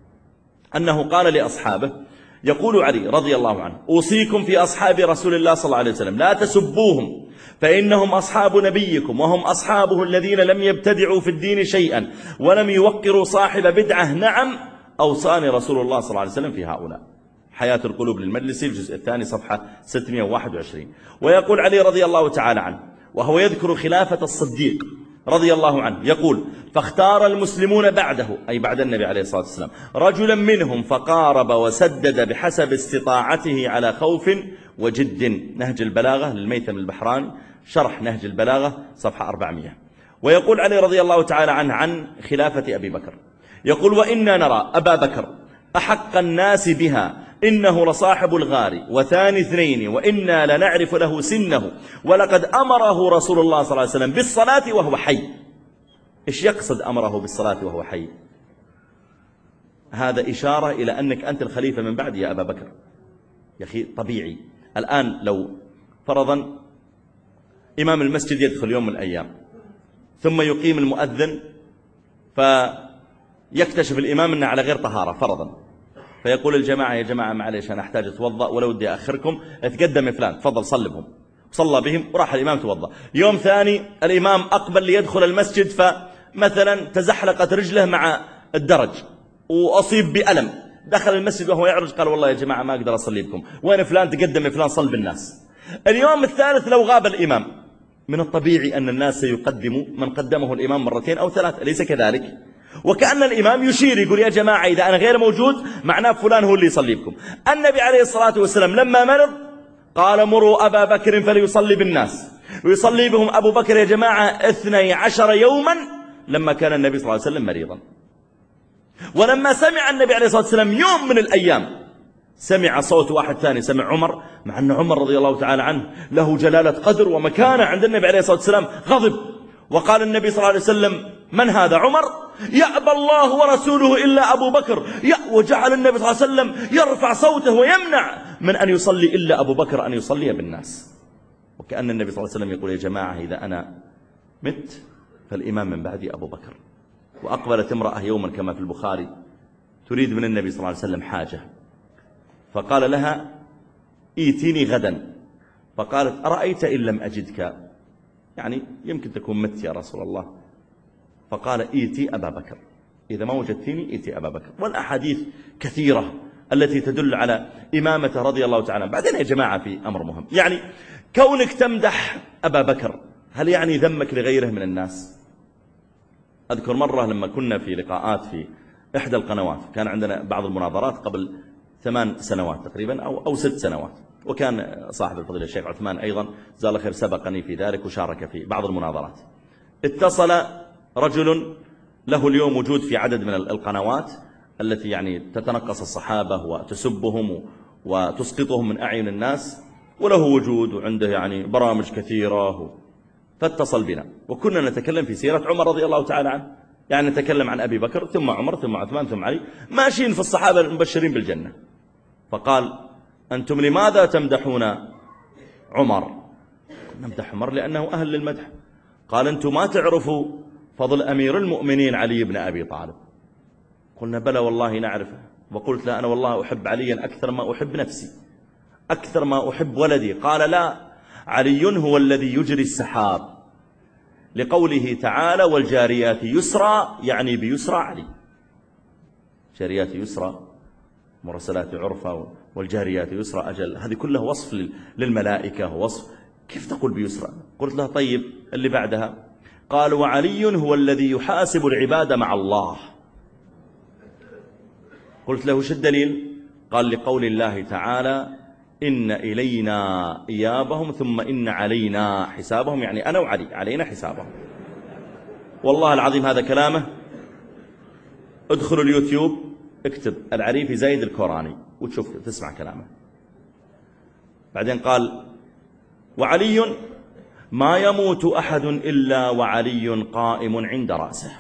أنه قال لأصحابه، يقول علي رضي الله عنه: أوصيكم في أصحاب رسول الله صلى الله عليه وسلم لا تسبوهم، فإنهم أصحاب نبيكم، وهم أصحابه الذين لم يبتدعوا في الدين شيئا ولم يوقروا صاحب بدعة. نعم، أوصاني رسول الله صلى الله عليه وسلم في هؤلاء. حياة القلوب للمجلسي الجزء الثاني صفحة 621. ويقول علي رضي الله تعالى عنه وهو يذكر خلافة الصديق رضي الله عنه، يقول: فاختار المسلمون بعده، أي بعد النبي عليه الصلاة والسلام، رجلا منهم فقارب وسدد بحسب استطاعته على خوف وجد. نهج البلاغة للميثم البحراني، شرح نهج البلاغة صفحة 400. ويقول علي رضي الله تعالى عنه عن خلافة أبي بكر، يقول: وإنا نرى أبا بكر أحق الناس بها، إنه لصاحب الغار وثاني اثنين، وإنا لنعرف له سنه، ولقد أمره رسول الله صلى الله عليه وسلم بالصلاة وهو حي. إيش يقصد أمره بالصلاة وهو حي؟ هذا إشارة إلى أنك أنت الخليفة من بعد يا أبا بكر. يا أخي طبيعي الآن لو فرضا إمام المسجد يدخل يوم من الأيام ثم يقيم المؤذن فيكتشف الإمام أنه على غير طهارة فرضا، فيقول الجماعة: يا جماعة معليش أنا أحتاج أتوضأ ولو ودي أخركم، اتقدم فلان تفضل صلبهم، صلى بهم وراح الإمام توضأ. يوم ثاني الإمام أقبل ليدخل المسجد، فمثلا تزحلقت رجله مع الدرج وأصيب بألم، دخل المسجد وهو يعرج قال: والله يا جماعة ما أقدر أصلي بكم، وين فلان؟ تقدم فلان صل بالناس. اليوم الثالث لو غاب الإمام، من الطبيعي أن الناس سيقدموا من قدمه الإمام مرتين أو ثلاث، أليس كذلك؟ وكأن الإمام يشير يقول: يا جماعة إذا أنا غير موجود معناه فلان هو اللي يصلي بكم. النبي عليه الصلاة والسلام لما مرض قال: مروا أبا بكر فليصلي بالناس، ويصلي بهم أبو بكر يا جماعة 12 يوما لما كان النبي صلى الله عليه وسلم مريضا. ولما سمع النبي عليه الصلاة والسلام يوم من الأيام سمع صوت واحد ثاني، سمع عمر، مع أن عمر رضي الله تعالى عنه له جلالة قدر ومكانة عند النبي عليه الصلاة والسلام، غضب وقال النبي صلى الله عليه وسلم: من هذا؟ عمر؟ يأبى الله ورسوله إلا أبو بكر. وجعل النبي صلى الله عليه وسلم يرفع صوته ويمنع من أن يصلي إلا أبو بكر أن يصلي بالناس. وكأن النبي صلى الله عليه وسلم يقول: يا جماعة إذا أنا مت فالإمام من بعدي أبو بكر. وأقبلت امرأة يوما كما في البخاري تريد من النبي صلى الله عليه وسلم حاجة، فقال لها: ائتني غدا. فقالت: أرأيت إن لم أجدك؟ يعني يمكن تكون مت يا رسول الله. فقال: ائتي أبا بكر، إذا ما وجدتني ائتي أبا بكر. والأحاديث كثيرة التي تدل على إمامته رضي الله تعالى. بعدين يا جماعة في أمر مهم، يعني كونك تمدح أبا بكر هل يعني ذمك لغيره من الناس؟ أذكر مرة لما كنا في لقاءات في إحدى القنوات، كان عندنا بعض المناظرات قبل 8 سنوات تقريبا أو 6 سنوات، وكان صاحب الفضيلة الشيخ عثمان أيضا جزاه الله خير سبقني في ذلك وشارك في بعض المناظرات. اتصل رجل له اليوم وجود في عدد من القنوات التي يعني تتنقص الصحابة وتسبهم وتسقطهم من أعين الناس، وله وجود وعنده يعني برامج كثيرة. فاتصل بنا وكنا نتكلم في سيرة عمر رضي الله تعالى عنه، يعني نتكلم عن أبي بكر ثم عمر ثم عثمان ثم علي، ماشيين في الصحابة المبشرين بالجنة. فقال: أنتم لماذا تمدحون عمر؟ نمدح عمر لأنه أهل للمدح. قال: أنتم ما تعرفوا فضل أمير المؤمنين علي بن أبي طالب. قلنا: بلى والله نعرفه. وقلت: لا، أنا والله أحب عليا أكثر ما أحب نفسي، أكثر ما أحب ولدي. قال: لا، علي هو الذي يجري السحاب، لقوله تعالى والجاريات يسرى، يعني بيسرى علي. جاريات يسرى، مرسلات عرفة، والجاريات يسرى أجل، هذه كلها وصف للملائكة، وصف. كيف تقول بيسرى؟ قلت له طيب اللي بعدها، قال وعلي هو الذي يحاسب العباد مع الله. قلت له وش الدليل؟ قال لقول الله تعالى إن إلينا إيابهم ثم إن علينا حسابهم، يعني أنا وعلي علينا حسابهم. والله العظيم هذا كلامه. ادخلوا اليوتيوب اكتب العريفي زايد الكوراني وتشوف تسمع كلامه. بعدين قال وعلي ما يموت أحد إلا وعلي قائم عند رأسه.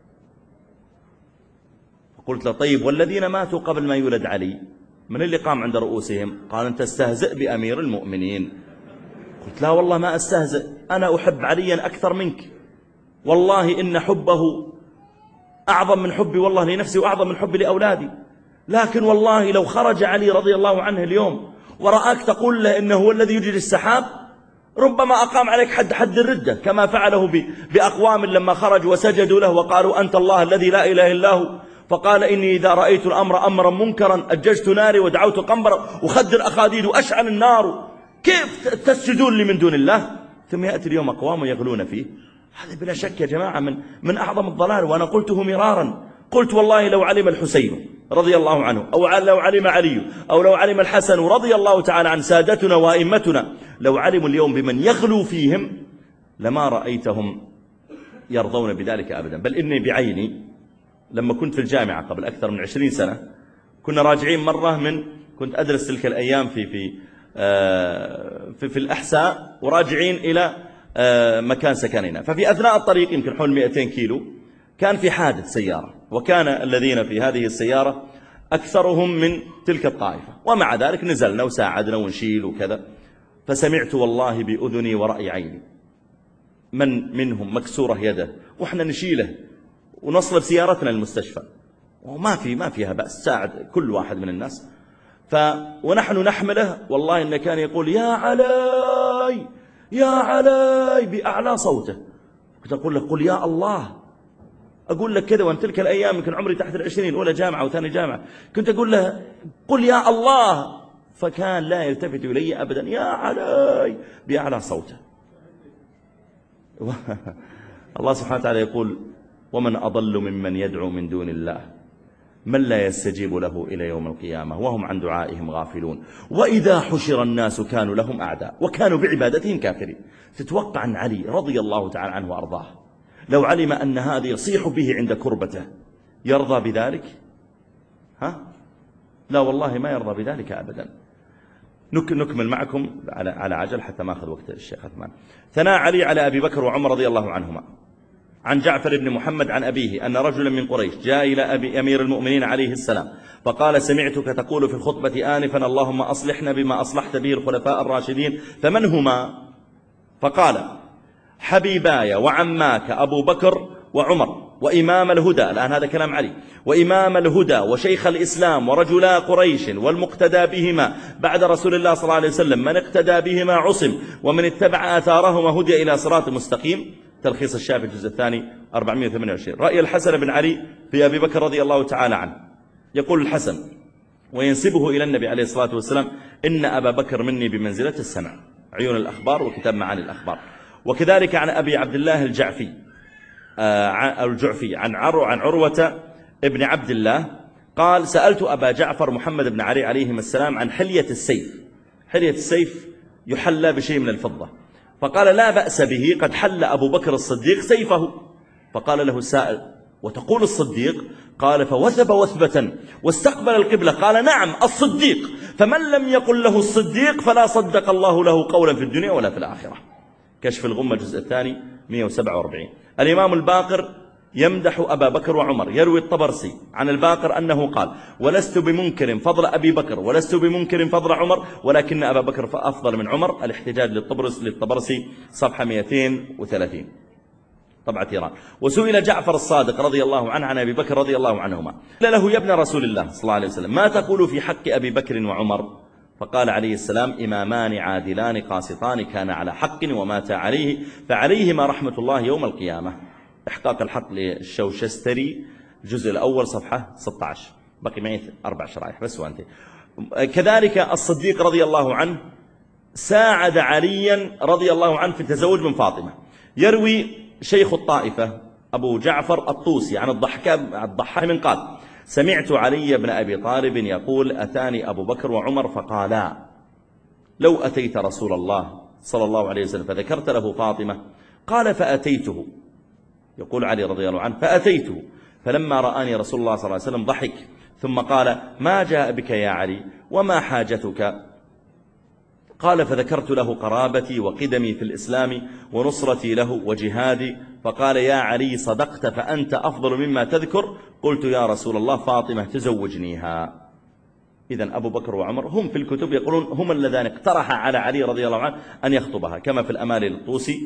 قلت له طيب والذين ماتوا قبل ما يولد علي من اللي قام عند رؤوسهم؟ قال أنت تستهزئ بأمير المؤمنين. قلت لا والله ما أستهزئ، أنا أحب عليا أكثر منك، والله إن حبه أعظم من حبي والله لنفسي وأعظم من حبي لأولادي، لكن والله لو خرج علي رضي الله عنه اليوم ورآك تقول له إنه هو الذي يجري السحاب ربما أقام عليك حد الردة، كما فعله بأقوام لما خرجوا وسجدوا له وقالوا أنت الله الذي لا إله إلا هو، فقال إني إذا رأيت الأمر أمرا منكرا أججت ناري ودعوت قنبرا وخد الأخاديد وأشعل النار، كيف تسجدون لي من دون الله؟ ثم يأتي اليوم أقوام يغلون فيه. هذا بلا شك يا جماعة من أعظم الضلال، وأنا قلته مرارا. قلت والله لو علم الحسين رضي الله عنه، أو لو علم علي، أو لو علم الحسن رضي الله تعالى عن سادتنا وأئمتنا، لو علموا اليوم بمن يغلو فيهم لما رأيتهم يرضون بذلك أبدا. بل إني بعيني لما كنت في الجامعة قبل أكثر من 20 سنة كنا راجعين مرة كنت أدرس تلك الأيام في الأحساء، وراجعين إلى مكان سكننا، ففي أثناء الطريق يمكن حول 200 كيلو كان في حادث سيارة، وكان الذين في هذه السيارة أكثرهم من تلك الطائفة، ومع ذلك نزلنا وساعدنا ونشيل وكذا. فسمعت والله بأذني ورأي عيني من منهم مكسورة يده وإحنا نشيله ونصل بسيارتنا للمستشفى، وما فيها بأس، ساعد كل واحد من الناس. ونحن نحمله والله إنه كان يقول يا علي يا علي بأعلى صوته. كنت أقول له قل يا الله، أقول لك كذا. وأن تلك الأيام يمكن عمري تحت 20، أولى جامعة وثاني جامعة، كنت أقول له قل يا الله، فكان لا يلتفت إلي أبدا، يا علي بأعلى صوته. الله سبحانه وتعالى يقول ومن أضل ممن يدعو من دون الله من لا يستجيب له إلى يوم القيامة وهم عن دعائهم غافلون وإذا حشر الناس كانوا لهم أعداء وكانوا بعبادتهم كافرين. تتوقع أن علي رضي الله تعالى عنه وأرضاه لو علم أن هذا يصيح به عند كربته يرضى بذلك؟ لا والله ما يرضى بذلك أبدا. نكمل معكم على عجل حتى ما أخذ وقت الشيخ عثمان. ثناء علي على أبي بكر وعمر رضي الله عنهما. عن جعفر بن محمد عن أبيه أن رجلا من قريش جاء إلى أبي أمير المؤمنين عليه السلام فقال سمعتك تقول في الخطبة آنفا اللهم أصلحنا بما أصلحت به الخلفاء الراشدين، فمن هما؟ فقال حبيباي وعماك أبو بكر وعمر وإمام الهدى. الآن هذا كلام علي. وإمام الهدى وشيخ الإسلام ورجلا قريش والمقتدى بهما بعد رسول الله صلى الله عليه وسلم، من اقتدى بهما عصم ومن اتبع آثارهما هدي إلى صراط مستقيم. تلخيص الشافعي الجزء الثاني 428. رأي الحسن بن علي في أبي بكر رضي الله تعالى عنه. يقول الحسن وينسبه إلى النبي عليه الصلاة والسلام إن أبا بكر مني بمنزلة السمع، عيون الأخبار وكتاب معاني الأخبار. وكذلك عن أبي عبد الله الجعفي عن عروة ابن عبد الله قال سألت أبا جعفر محمد بن علي عليهم السلام عن حلية السيف. حلية السيف يحلى بشيء من الفضة، فقال لا بأس به قد حل أبو بكر الصديق سيفه. فقال له السائل وتقول الصديق؟ قال فوثب وثبة واستقبل القبلة. قال نعم الصديق، فمن لم يقل له الصديق فلا صدق الله له قولا في الدنيا ولا في الآخرة. كشف الغمة الجزء الثاني 147. الإمام الباقر يمدح أبا بكر وعمر. يروي الطبرسي عن الباقر أنه قال ولست بمنكر فضل أبي بكر ولست بمنكر فضل عمر ولكن أبا بكر أفضل من عمر. الاحتجاج للطبرسي صفحة 230 طبعة إيران. وسئل جعفر الصادق رضي الله عنه عن أبي بكر رضي الله عنهما قال له يا ابن رسول الله صلى الله عليه وسلم ما تقول في حق أبي بكر وعمر؟ فقال عليه السلام: إمامان عادلان قاسطان كان على حق ومات عليه فعليهما رحمة الله يوم القيامة. إحقاق الحق للشوشستري الجزء الأول صفحة 16. بقي معي 4 شرائح بس وأنت. كذلك الصديق رضي الله عنه ساعد عليا رضي الله عنه في التزوج من فاطمة. يروي شيخ الطائفة أبو جعفر الطوسي عن الضحاك من قال: سمعت علي بن أبي طالب يقول: أتاني أبو بكر وعمر فقالا: لو أتيت رسول الله صلى الله عليه وسلم فذكرت له فاطمة، قال: فأتيته. يقول علي رضي الله عنه: فأتيته فلما رآني رسول الله صلى الله عليه وسلم ضحك ثم قال: ما جاء بك يا علي وما حاجتك؟ قال: فذكرت له قرابتي وقدمي في الإسلام ونصرتي له وجهادي، فقال: يا علي صدقت فأنت أفضل مما تذكر. قلت: يا رسول الله فاطمة تزوجنيها. إذن أبو بكر وعمر هم في الكتب يقولون هم اللذان اقترح على علي رضي الله عنه أن يخطبها، كما في الأمال للطوسي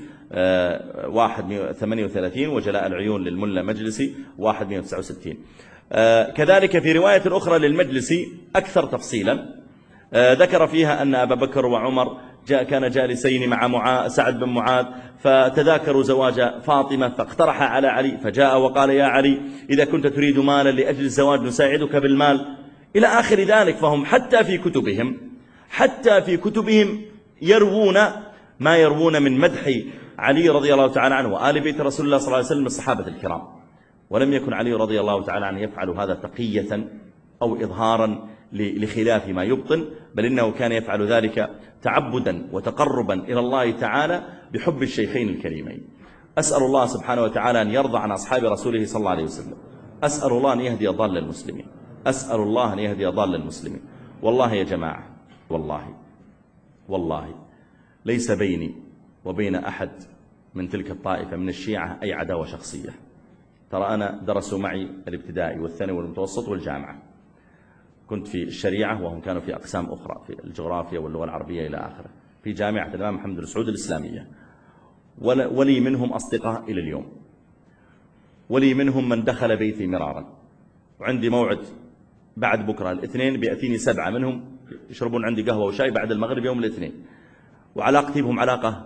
138 وجلاء العيون للملا مجلسي 169. كذلك في رواية أخرى للمجلسي أكثر تفصيلا ذكر فيها أن أبا بكر وعمر كان جالسين مع سعد بن معاذ فتذاكروا زواج فاطمة، فاقترح على علي فجاء وقال: يا علي إذا كنت تريد مالا لأجل الزواج نساعدك بالمال، إلى آخر ذلك. فهم حتى في كتبهم يروون ما يروون من مدح علي رضي الله تعالى عنه وآل بيت رسول الله صلى الله عليه وسلم الصحابة الكرام. ولم يكن علي رضي الله تعالى عنه يفعل هذا تقية أو إظهارا لخلاف ما يبطن، بل إنه كان يفعل ذلك تعبدا وتقربا إلى الله تعالى بحب الشيخين الكريمين. أسأل الله سبحانه وتعالى أن يرضى عن أصحاب رسوله صلى الله عليه وسلم. أسأل الله أن يهدي ضال المسلمين. أسأل الله أن يهدي ضال المسلمين. والله يا جماعة، والله ليس بيني وبين أحد من تلك الطائفة من الشيعة أي عداوة شخصية. ترى أنا درسوا معي الابتدائي والثانوي والمتوسط والجامعة، كنت في الشريعة وهم كانوا في أقسام أخرى في الجغرافيا واللغة العربية إلى آخره في جامعة الإمام محمد بن سعود الإسلامية. ولي منهم أصدقاء إلى اليوم، ولي منهم من دخل بيتي مرارا، وعندي موعد بعد بكرة الاثنين بيأتيني 7 منهم يشربون عندي قهوة وشاي بعد المغرب يوم الاثنين، وعلاقتي بهم علاقة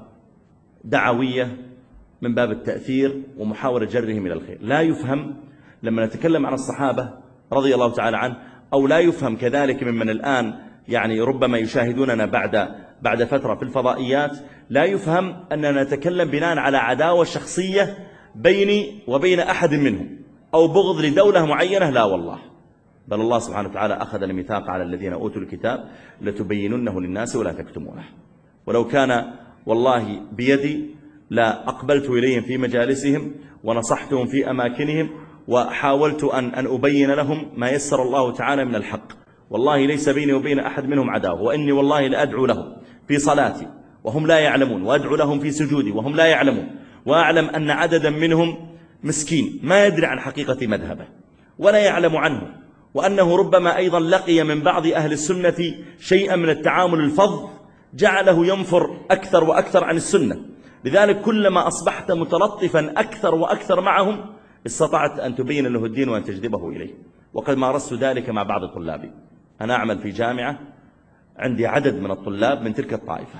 دعوية من باب التأثير ومحاولة جرهم إلى الخير. لا يفهم لما نتكلم عن الصحابة رضي الله تعالى عنه، أو لا يفهم كذلك ممن الآن يعني ربما يشاهدوننا بعد فترة في الفضائيات، لا يفهم أننا نتكلم بناء على عداوة شخصية بيني وبين أحد منهم أو بغض لدولة معينة، لا والله، بل الله سبحانه وتعالى أخذ الميثاق على الذين أوتوا الكتاب لتبيننه للناس ولا تكتمونه. ولو كان والله بيدي لا أقبلت إليهم في مجالسهم ونصحتهم في أماكنهم وحاولت أن أبين لهم ما يسر الله تعالى من الحق. والله ليس بيني وبين أحد منهم عداوة، وإني والله لأدعو لهم في صلاتي وهم لا يعلمون، وأدعو لهم في سجودي وهم لا يعلمون، وأعلم أن عددا منهم مسكين ما يدري عن حقيقة مذهبه ولا يعلم عنه، وأنه ربما أيضا لقي من بعض أهل السنة شيئا من التعامل الفظ جعله ينفر أكثر وأكثر عن السنة. لذلك كلما أصبحت متلطفا أكثر وأكثر معهم استطعت أن تبين له الدين وأن تجذبه إليه. وقد مارست ذلك مع بعض طلابي. أنا أعمل في جامعة عندي عدد من الطلاب من تلك الطائفة،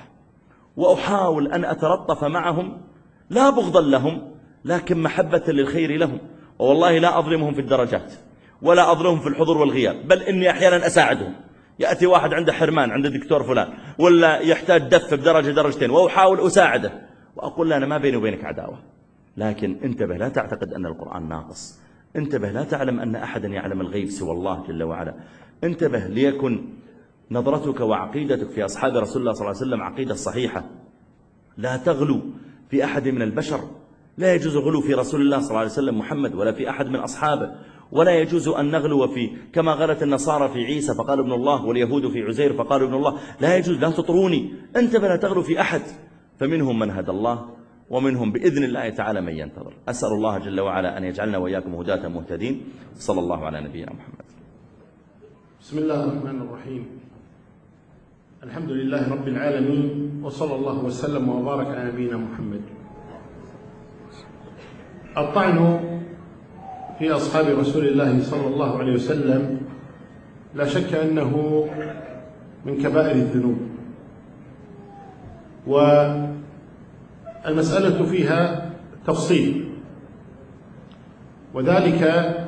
وأحاول أن أتلطف معهم لا بغضا لهم لكن محبة للخير لهم، والله لا أظلمهم في الدرجات ولا أظلمهم في الحضور والغياب، بل إني أحيانا أساعدهم. يأتي واحد عنده حرمان عند الدكتور فلان ولا يحتاج دف بدرجة درجتين وأحاول أساعده وأقول له أنا ما بيني وبينك عداوة، لكن انتبه لا تعتقد أن القرآن ناقص، انتبه لا تعلم أن أحدا يعلم الغيب سوى الله جل وعلا، انتبه ليكن نظرتك وعقيدتك في أصحاب رسول الله صلى الله عليه وسلم عقيدة صحيحة. لا تغلو في أحد من البشر، لا يجوز غلو في رسول الله صلى الله عليه وسلم محمد ولا في أحد من أصحابه، ولا يجوز أن نغلو في كما غلت النصارى في عيسى فقالوا ابن الله واليهود في عزير فقالوا ابن الله. لا يجوز، لا تطروني، انتبه لا تغلو في أحد، فمنهم من هدى الله ومنهم بإذن الله تعالى من ينتظر. أسأل الله جل وعلا أن يجعلنا وإياكم هداة مهتدين. صلى الله على نبينا محمد. بسم الله الرحمن الرحيم. الحمد لله رب العالمين، وصلى الله وسلم وبارك على نبينا محمد. الطعن في أصحاب رسول الله صلى الله عليه وسلم لا شك أنه من كبائر الذنوب، والمسألة فيها تفصيل، وذلك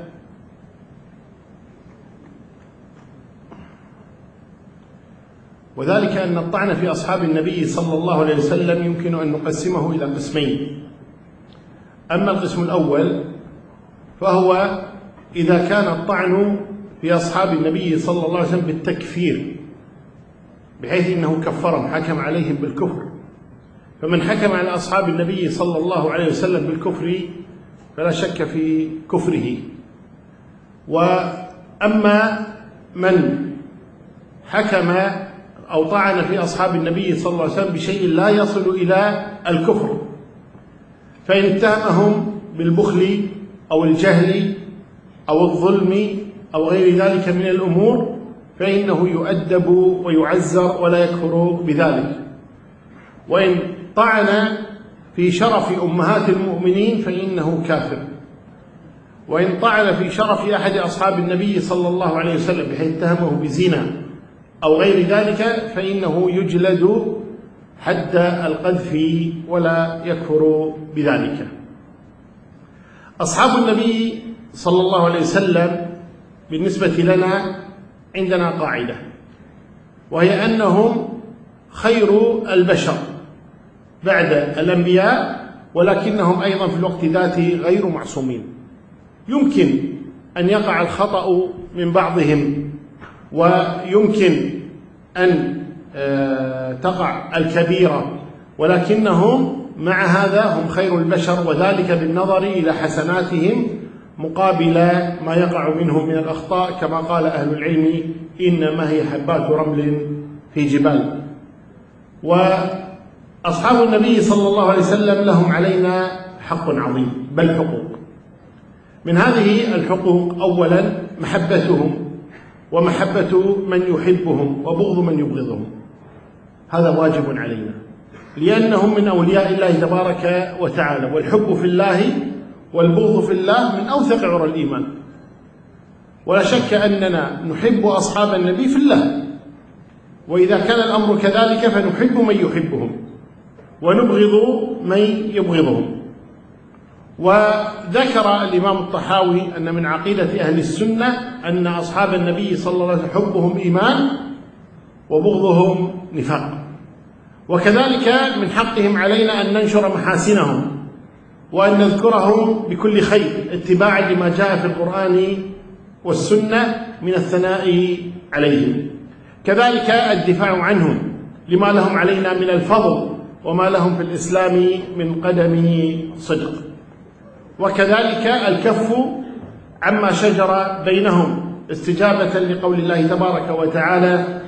أن الطعن في أصحاب النبي صلى الله عليه وسلم يمكن أن نقسمه إلى قسمين. أما القسم الأول فهو إذا كان الطعن في أصحاب النبي صلى الله عليه وسلم بالتكفير، بحيث أنه كفرهم، حكم عليهم بالكفر، فمن حكم على أصحاب النبي صلى الله عليه وسلم بالكفر فلا شك في كفره. وأما من حكم أو طعن في أصحاب النبي صلى الله عليه وسلم بشيء لا يصل إلى الكفر، فإن اتهمهم بالبخل أو الجهل أو الظلم أو غير ذلك من الأمور فإنه يؤدب ويعزر ولا يكفر بذلك. وإن طعن في شرف أمهات المؤمنين فإنه كافر. وإن طعن في شرف أحد أصحاب النبي صلى الله عليه وسلم بحيث اتهمه بزنا أو غير ذلك فإنه يجلد حد القذف ولا يكفر بذلك. أصحاب النبي صلى الله عليه وسلم بالنسبة لنا عندنا قاعدة، وهي أنهم خير البشر بعد الأنبياء، ولكنهم أيضا في الوقت ذاته غير معصومين. يمكن أن يقع الخطأ من بعضهم، ويمكن أن تقع الكبيرة، ولكنهم مع هذا هم خير البشر، وذلك بالنظر إلى حسناتهم مقابل ما يقع منهم من الأخطاء، كما قال أهل العلم: إنما هي حبات رمل في جبال. وأصحاب النبي صلى الله عليه وسلم لهم علينا حق عظيم، بل حقوق. من هذه الحقوق أولا محبتهم، ومحبة من يحبهم، وبغض من يبغضهم. هذا واجب علينا، لأنهم من أولياء الله تبارك وتعالى، والحب في الله والبغض في الله من أوثق عرى الإيمان. ولا شك أننا نحب أصحاب النبي في الله، وإذا كان الأمر كذلك فنحب من يحبهم ونبغض من يبغضهم. وذكر الإمام الطحاوي أن من عقيدة أهل السنة أن أصحاب النبي صلى الله عليه وسلم حبهم إيمان وبغضهم نفاق، وكذلك من حقهم علينا أن ننشر محاسنهم وأن نذكرهم بكل خير اتباعا لما جاء في القرآن والسنة من الثناء عليهم، كذلك الدفاع عنهم لما لهم علينا من الفضل وما لهم في الإسلام من قدم صدق، وكذلك الكف عما شجر بينهم استجابة لقول الله تبارك وتعالى: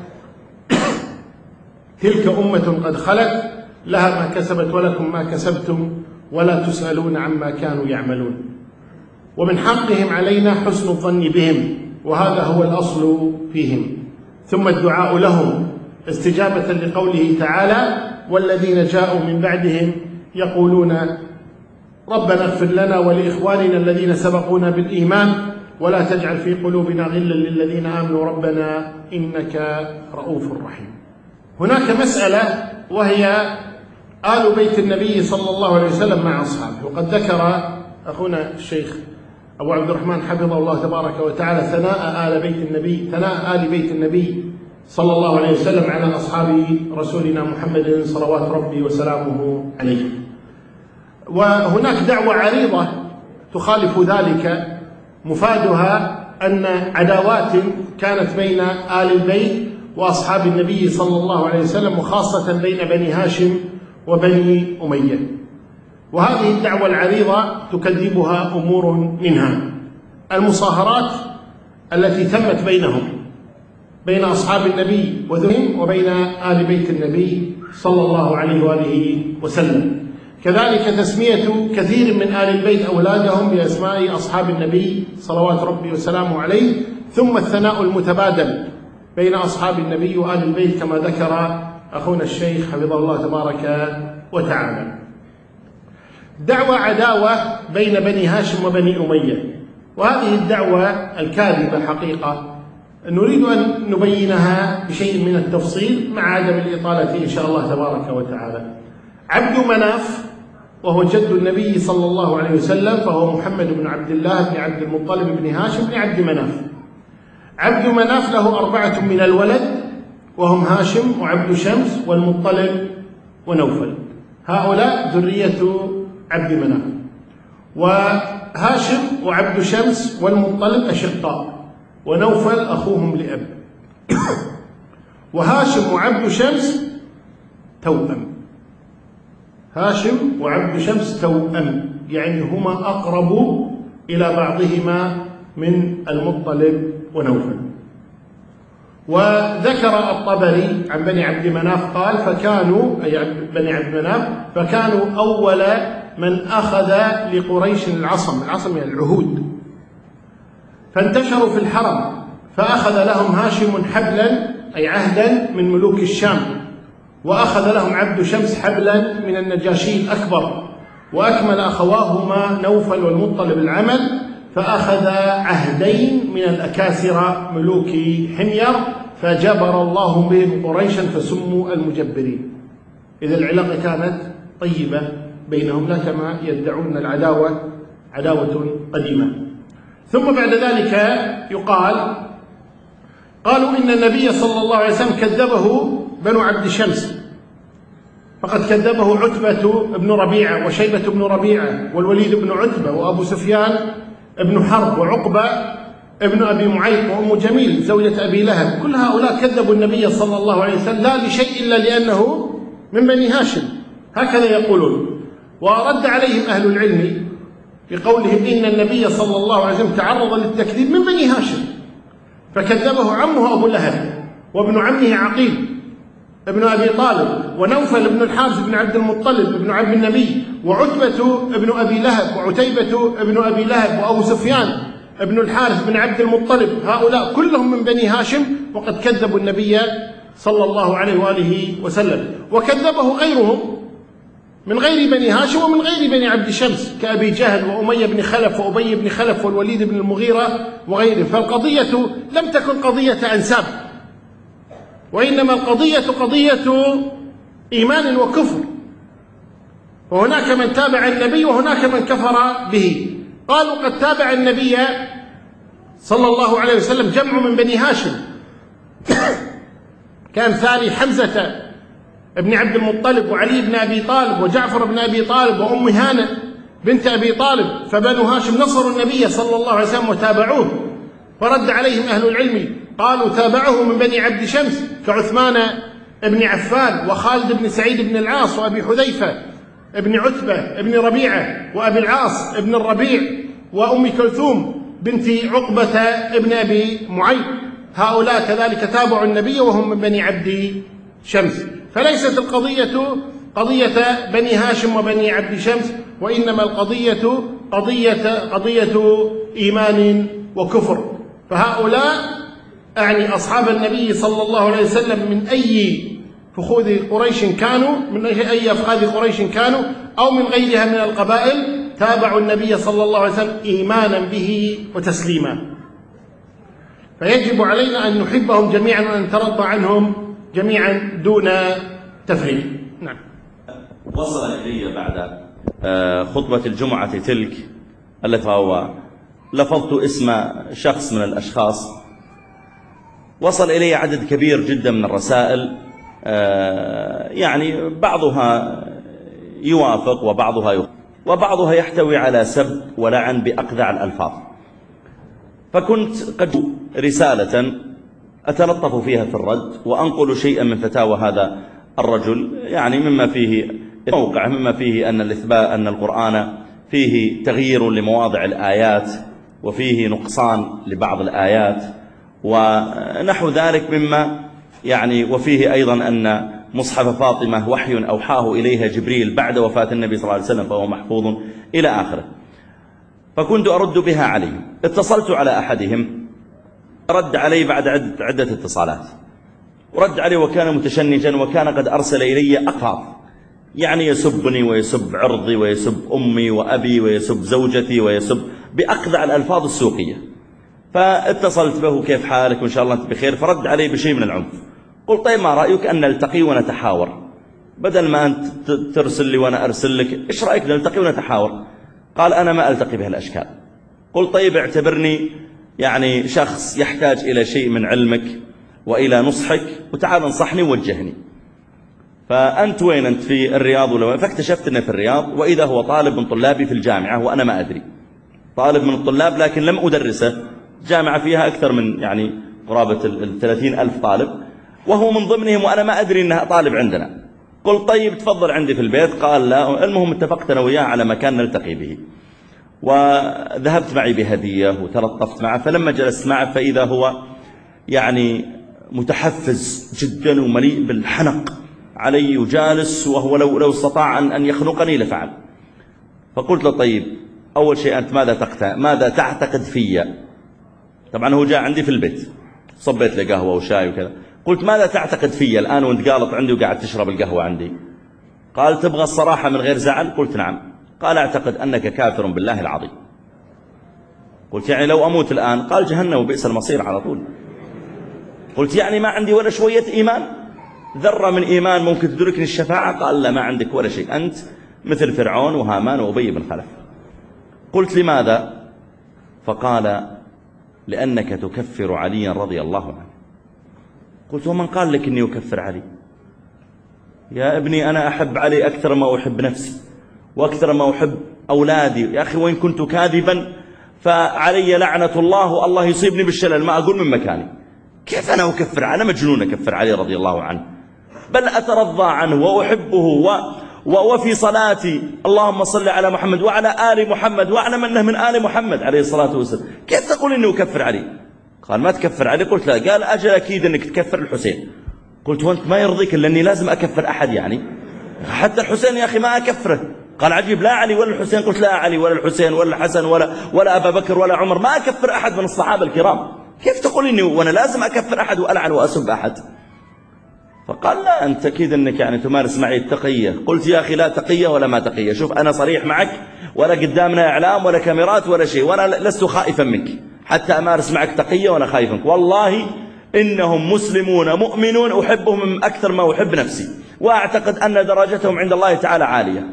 تلك أمة قد خلت لها ما كسبت ولكم ما كسبتم ولا تسألون عما كانوا يعملون. ومن حقهم علينا حسن الظن بهم، وهذا هو الأصل فيهم. ثم الدعاء لهم استجابة لقوله تعالى: والذين جاءوا من بعدهم يقولون ربنا اغفر لنا ولإخواننا الذين سبقونا بالإيمان ولا تجعل في قلوبنا غلا للذين آمنوا ربنا إنك رؤوف رحيم. هناك مسألة، وهي آل بيت النبي صلى الله عليه وسلم مع أصحابه. وقد ذكر أخونا الشيخ أبو عبد الرحمن حفظه الله تبارك وتعالى ثناء آل بيت النبي صلى الله عليه وسلم على أصحاب رسولنا محمد صلوات ربي وسلامه عليه. وهناك دعوة عريضة تخالف ذلك، مفادها أن عداوات كانت بين آل البيت وأصحاب النبي صلى الله عليه وسلم، وخاصة بين بني هاشم وبني أمية. وهذه الدعوة العريضة تكذبها أمور منها المصاهرات التي تمت بينهم، بين أصحاب النبي وذويهم وبين آل بيت النبي صلى الله عليه وآله وسلم. كذلك تسمية كثير من آل البيت أولادهم بأسماء أصحاب النبي صلوات ربي وسلامه عليه. ثم الثناء المتبادل بين أصحاب النبي وآل البيت كما ذكر أخونا الشيخ حفظه الله تبارك وتعالى. دعوة عداوة بين بني هاشم وبني أمية، وهذه الدعوة الكاذبة حقيقة نريد أن نبينها بشيء من التفصيل مع عدم الإطالة إن شاء الله تبارك وتعالى. عبد مناف وهو جد النبي صلى الله عليه وسلم، فهو محمد بن عبد الله بن عبد المطلب بن هاشم بن عبد مناف. عبد مناف له 4 من الولد، وهم هاشم وعبد شمس والمطلب ونوفل. هؤلاء ذرية عبد مناف. وهاشم وعبد شمس والمطلب أشقاء، ونوفل أخوهم لأب. وهاشم وعبد شمس توأم. هاشم وعبد شمس توأم، يعني هما أقرب إلى بعضهما من المطلب ونوفل. وذكر الطبري عن بني عبد مناف قال: فكانوا، أي بني عبد مناف، فكانوا أول من أخذ لقريش العصم يعني العهود، فانتشروا في الحرم، فأخذ لهم هاشم حبلا أي عهدا من ملوك الشام، وأخذ لهم عبد شمس حبلا من النجاشي الأكبر، وأكمل أخواهما نوفل والمطلب العمل، فأخذ عهدين من الأكاسرة ملوك حمير، فجبر الله بهم قريشا فسموا المجبرين. إذا العلاقة كانت طيبة بينهم، لا كما يدعون العداوة عداوة قديمة. ثم بعد ذلك قالوا إن النبي صلى الله عليه وسلم كذبه بنو عبد شمس، فقد كذبه عتبة بن ربيعة وشيبة بن ربيعة والوليد بن عتبة وأبو سفيان ابن حرب وعقبة ابن أبي معيط وأم جميل زوجة أبي لهب. كل هؤلاء كذبوا النبي صلى الله عليه وسلم لا لشيء إلا لأنه من بني هاشم، هكذا يقولون. ورد عليهم أهل العلم بقولهم إن النبي صلى الله عليه وسلم تعرض للتكذيب من بني هاشم، فكذبه عمه أبو لهب، وابن عمه عقيل ابن أبي طالب، ونوفل بن الحارث بن عبد المطلب ابن عم النبي، وعتبة ابن أبي لهب، وعتيبة ابن أبي لهب، وأبو سفيان ابن الحارث بن عبد المطلب. هؤلاء كلهم من بني هاشم، وقد كذبوا النبي صلى الله عليه وآله وسلم. وكذبه غيرهم من غير بني هاشم ومن غير بني عبد شمس كأبي جهل وأمية بن خلف وأبي بن خلف والوليد بن المغيرة وغيرهم. فالقضية لم تكن قضية أنساب، وإنما القضية قضية إيمان وكفر، وهناك من تابع النبي وهناك من كفر به. قالوا قد تابع النبي صلى الله عليه وسلم جمع من بني هاشم، كان ثاني حمزة ابن عبد المطلب وعلي بن أبي طالب وجعفر بن أبي طالب وأم هانة بنت أبي طالب، فبنو هاشم نصروا النبي صلى الله عليه وسلم وتابعوه. فرد عليهم أهل العلم قالوا تابعه من بني عبد شمس كعثمان بن عفان وخالد بن سعيد بن العاص وأبي حذيفة ابن عتبة بن ربيعة وأبي العاص ابن الربيع وأم كلثوم بنت عقبة ابن أبي معيط. هؤلاء كذلك تابعوا النبي وهم من بني عبد شمس. فليست القضية قضية بني هاشم وبني عبد شمس، وإنما القضية قضية إيمان وكفر. فهؤلاء أعني أصحاب النبي صلى الله عليه وسلم من أي فخوذ قريش كانوا، من أي أفخاذ قريش كانوا أو من غيرها من القبائل، تابعوا النبي صلى الله عليه وسلم إيمانا به وتسليما. فيجب علينا أن نحبهم جميعا وأن نترضى عنهم جميعا دون تفريق. نعم. وصل إلي بعد خطبة الجمعة تلك التي هو لفظت اسم شخص من الأشخاص، وصل إلي عدد كبير جدا من الرسائل، يعني بعضها يوافق وبعضها يحتوي على سب ولعن بأقذع الألفاظ. فكنت قد رسالة أتلطف فيها في الرد وأنقل شيئا من فتاوى هذا الرجل، يعني مما فيه موقع، مما فيه أن القرآن فيه تغيير لمواضع الآيات وفيه نقصان لبعض الآيات ونحو ذلك مما يعني، وفيه أيضا أن مصحف فاطمة وحي أوحاه إليها جبريل بعد وفاة النبي صلى الله عليه وسلم فهو محفوظ إلى آخره. فكنت أرد بها عليهم. اتصلت على أحدهم رد علي بعد عدة اتصالات، ورد علي وكان متشنجا، وكان قد أرسل إلي ألفاظ يعني يسبني ويسب عرضي ويسب أمي وأبي ويسب زوجتي ويسب بأقذع الألفاظ السوقية. فاتصلت به كيف حالك وإن شاء الله أنت بخير، فرد علي بشيء من العنف. قلت طيب ما رأيك أن نلتقي ونتحاور، بدل ما أنت ترسل لي وأنا أرسل لك، إيش رأيك نلتقي ونتحاور؟ قال أنا ما ألتقي بهالأشكال. قلت طيب اعتبرني يعني شخص يحتاج إلى شيء من علمك وإلى نصحك، وتعال انصحني ووجهني. فأنت وين أنت، في الرياض ولا؟ فاكتشفت أنه في الرياض، وإذا هو طالب من طلابي في الجامعة وأنا ما أدري، طالب من الطلاب لكن لم أدرسه، جامعة فيها أكثر من يعني قرابة 30,000 طالب، وهو من ضمنهم وأنا ما أدري أنه طالب عندنا. قلت طيب تفضل عندي في البيت. قال لا. المهم اتفقت أنا وياه على مكان نلتقي به، وذهبت معي بهدية وتلطفت معه. فلما جلست معه فإذا هو يعني متحفز جدا ومليء بالحنق علي وجالس، وهو لو استطاع أن يخنقني لفعل. فقلت له طيب أول شيء أنت ماذا تعتقد فيا؟ طبعا هو جاء عندي في البيت، صبيت له قهوة وشاي وكذا. قلت ماذا تعتقد فيا الآن وانت قالط عندي وقاعد تشرب القهوة عندي؟ قال تبغى الصراحة من غير زعل؟ قلت نعم. قال أعتقد أنك كافر بالله العظيم. قلت يعني لو أموت الآن؟ قال جهنم وبئس المصير على طول. قلت يعني ما عندي ولا شوية إيمان، ذرة من إيمان ممكن تدركني الشفاعة؟ قال لا ما عندك ولا شيء، أنت مثل فرعون وهامان وأبي بن خلف. قلت لماذا؟ فقال لأنك تكفر عليا رضي الله عنه. قلت ومن قال لك أني أكفر علي؟ يا ابني أنا أحب علي أكثر ما أحب نفسي وأكثر ما أحب أولادي. يا أخي وإن كنت كاذبا فعلي لعنة الله، والله يصيبني بالشلل ما أقول من مكاني. كيف أنا أكفر؟ أنا مجنون أكفر علي رضي الله عنه، بل أترضى عنه وأحبه وفي صلاتي اللهم صل على محمد وعلى آل محمد وأعلم أنه من آل محمد عليه الصلاة والسلام. كيف تقول إني أكفر علي؟ قال ما تكفر علي. قلت لا. قال أجل أكيد أنك تكفر الحسين. قلت وأنت ما يرضيك إلا أني لازم أكفر أحد يعني؟ حتى الحسين يا أخي ما أكفره. قال عجيب، لا علي ولا الحسين؟ قلت لا علي ولا الحسين ولا الحسن ولا أبا بكر ولا عمر، ما أكفر أحد من الصحابة الكرام. كيف تقول إني وأنا لازم أكفر أحد وألعن وأسب أحد؟ فقال لا أنت أكيد أنك يعني تمارس معي التقية. قلت يا أخي لا تقية ولا ما تقية، شوف أنا صريح معك، ولا قدامنا إعلام ولا كاميرات ولا شيء، وأنا لست خائفا منك حتى أمارس معك تقية وأنا خايف منك. والله إنهم مسلمون مؤمنون أحبهم أكثر ما أحب نفسي، وأعتقد أن درجتهم عند الله تعالى عالية.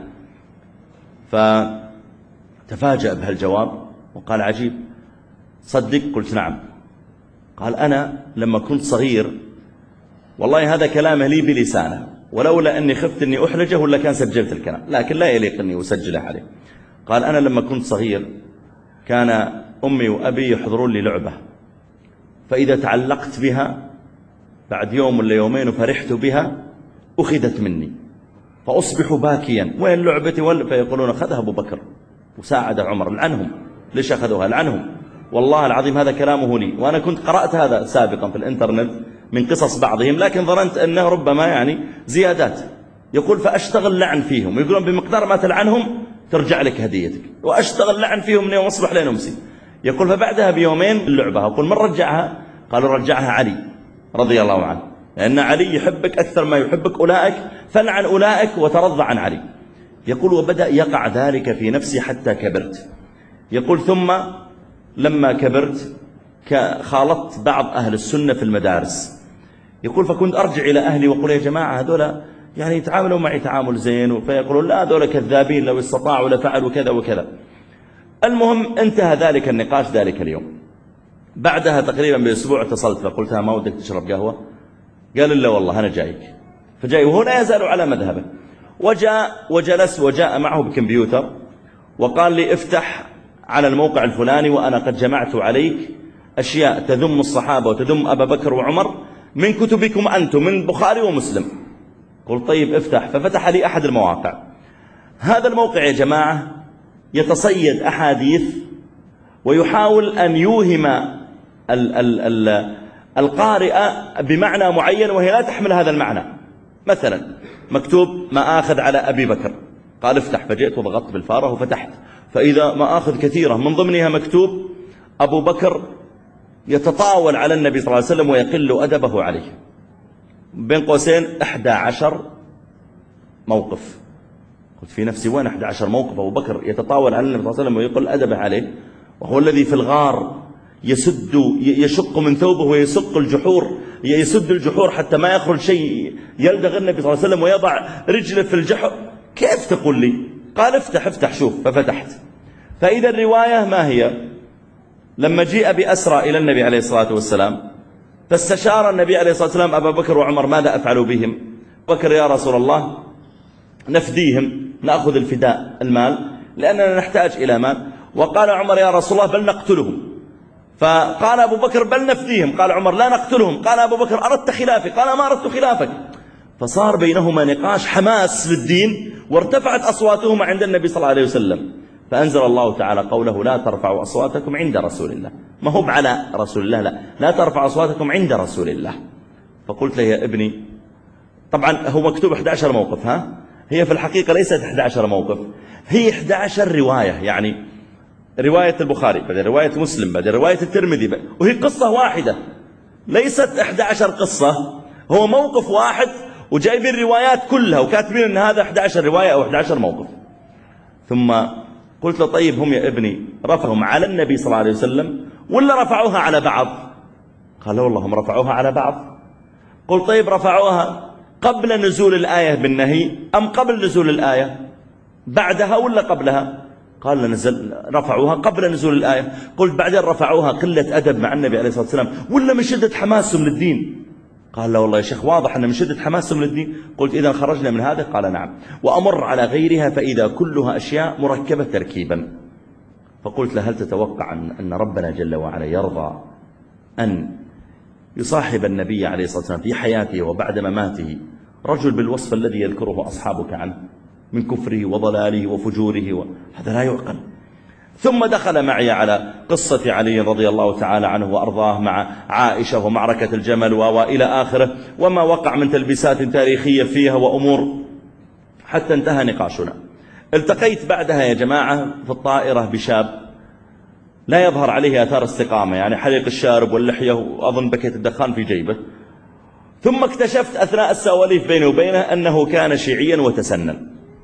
فتفاجأ بهالجواب وقال عجيب صدق؟ قلت نعم. قال أنا لما كنت صغير، والله هذا كلامه لي بلسانه، ولولا أني خفت أني أحرجه ولا كان سجلت الكلام، لكن لا يليق أني أسجله عليه. قال أنا لما كنت صغير كان أمي وأبي يحضرون لي لعبة، فإذا تعلقت بها بعد يوم ولا يومين وفرحت بها أخذت مني، فأصبح باكيا وين لعبتي فيقولون أخذها أبو بكر وساعد عمر، لعنهم ليش أخذوها، لعنهم. والله العظيم هذا كلامه لي، وأنا كنت قرأت هذا سابقا في الإنترنت من قصص بعضهم، لكن ظننت أنه ربما يعني زيادات. يقول فأشتغل لعن فيهم، يقولون بمقدار ما تلعنهم ترجع لك هديتك، وأشتغل لعن فيهم من يوم أصبح لين أمسي. يقول فبعدها بيومين اللعبة، أقول من رجعها؟ قالوا رجعها علي رضي الله عنه، لأن علي يحبك أكثر ما يحبك أولئك، فلعن أولئك وترضى عن علي. يقول وبدأ يقع ذلك في نفسي حتى كبرت. يقول ثم لما كبرت خالطت بعض أهل السنة في المدارس. يقول فكنت أرجع إلى أهلي وأقول يا جماعة هذولا يعني يتعاملوا معي تعامل زين، فيقولون لا هذولا كذابين لو استطاعوا لفعلوا كذا وكذا. المهم انتهى ذلك النقاش ذلك اليوم. بعدها تقريبا بأسبوع اتصلت فقلتها ما ودك تشرب قهوة؟ قال لا والله أنا جايك. فجاي وهو لا يزال على مذهبه، وجاء وجلس وجاء معه بكمبيوتر وقال لي افتح على الموقع الفلاني وأنا قد جمعت عليك أشياء تذم الصحابة وتذم أبا بكر وعمر من كتبكم أنتم من البخاري ومسلم. قلت طيب افتح. ففتح لي أحد المواقع. هذا الموقع يا جماعة يتصيد أحاديث ويحاول أن يوهم القارئ بمعنى معين وهي لا تحمل هذا المعنى. مثلا مكتوب مآخذ على أبي بكر، قال افتح، فجئت وضغطت بالفارة وفتحت، فإذا مآخذ كثيرة من ضمنها مكتوب أبو بكر يتطاول على النبي صلى الله عليه وسلم ويقل أدبه عليه، بين قوسين 11 موقف. قلت في نفسي وين 11 موقف أبو بكر يتطاول على النبي صلى الله عليه وسلم ويقل أدبه عليه، وهو الذي في الغار يشق من ثوبه ويسق الجحور، يسد الجحور حتى ما يخرج شيء، يلدغ النبي صلى الله عليه وسلم ويضع رجله في الجحر. كيف تقول لي؟ قال افتح شوف. ففتحت، فإذا الرواية ما هي؟ لما جيء بأسرى إلى النبي عليه الصلاة والسلام فاستشار النبي عليه الصلاة والسلام أبا بكر وعمر ماذا أفعل بهم؟ بكر يا رسول الله نفديهم، نأخذ الفداء المال لأننا نحتاج إلى مال. وقال عمر يا رسول الله بل نقتلهم. فقال أبو بكر بل نفديهم. قال عمر لا نقتلهم. قال أبو بكر أردت خلافي. قال ما أردت خلافك. فصار بينهما نقاش حماس للدين، وارتفعت أصواتهما عند النبي صلى الله عليه وسلم. فأنزل الله تعالى قوله لا ترفعوا أصواتكم عند رسول الله، ما هو على رسول الله، لا ترفعوا أصواتكم عند رسول الله. فقلت له يا ابني، طبعا هو مكتوب 11 موقف، هي في الحقيقة ليست 11 موقف، هي 11 رواية، يعني رواية البخاري بعد رواية مسلم بعد رواية الترمذي وهي قصة واحدة، ليست 11 قصة، هو موقف واحد وجايبين الروايات كلها وكاتبين ان هذا 11 رواية او 11 موقف. ثم قلت له طيب هم يا ابني رفعهم على النبي صلى الله عليه وسلم ولا رفعوها على بعض؟ قال لا والله هم رفعوها على بعض. قلت طيب رفعوها قبل نزول الآية بالنهي أم قبل نزول الآية؟ بعدها ولا قبلها؟ قال رفعوها قبل نزول الآية. قلت بعدين رفعوها قلة أدب مع النبي عليه الصلاة والسلام ولا من شدة حماسهم للدين؟ قال لا والله يا شيخ واضح أن من شدة حماسهم للدين. قلت إذا خرجنا من هذا؟ قال نعم. وأمر على غيرها فإذا كلها أشياء مركبة تركيبا. فقلت له هل تتوقع أن ربنا جل وعلا يرضى أن يصاحب النبي عليه الصلاة والسلام في حياته وبعد مماته رجل بالوصف الذي يذكره أصحابك عنه من كفره وضلاله وفجوره هذا لا يعقل. ثم دخل معي على قصة علي رضي الله تعالى عنه وأرضاه مع عائشة ومعركة الجمل وإلى آخره وما وقع من تلبيسات تاريخية فيها وأمور، حتى انتهى نقاشنا. التقيت بعدها يا جماعة في الطائرة بشاب لا يظهر عليه آثار استقامة، يعني حليق الشارب واللحية وأظن بكيت الدخان في جيبه. ثم اكتشفت أثناء السواليف بيني وبينه أنه كان شيعيا وتسنن.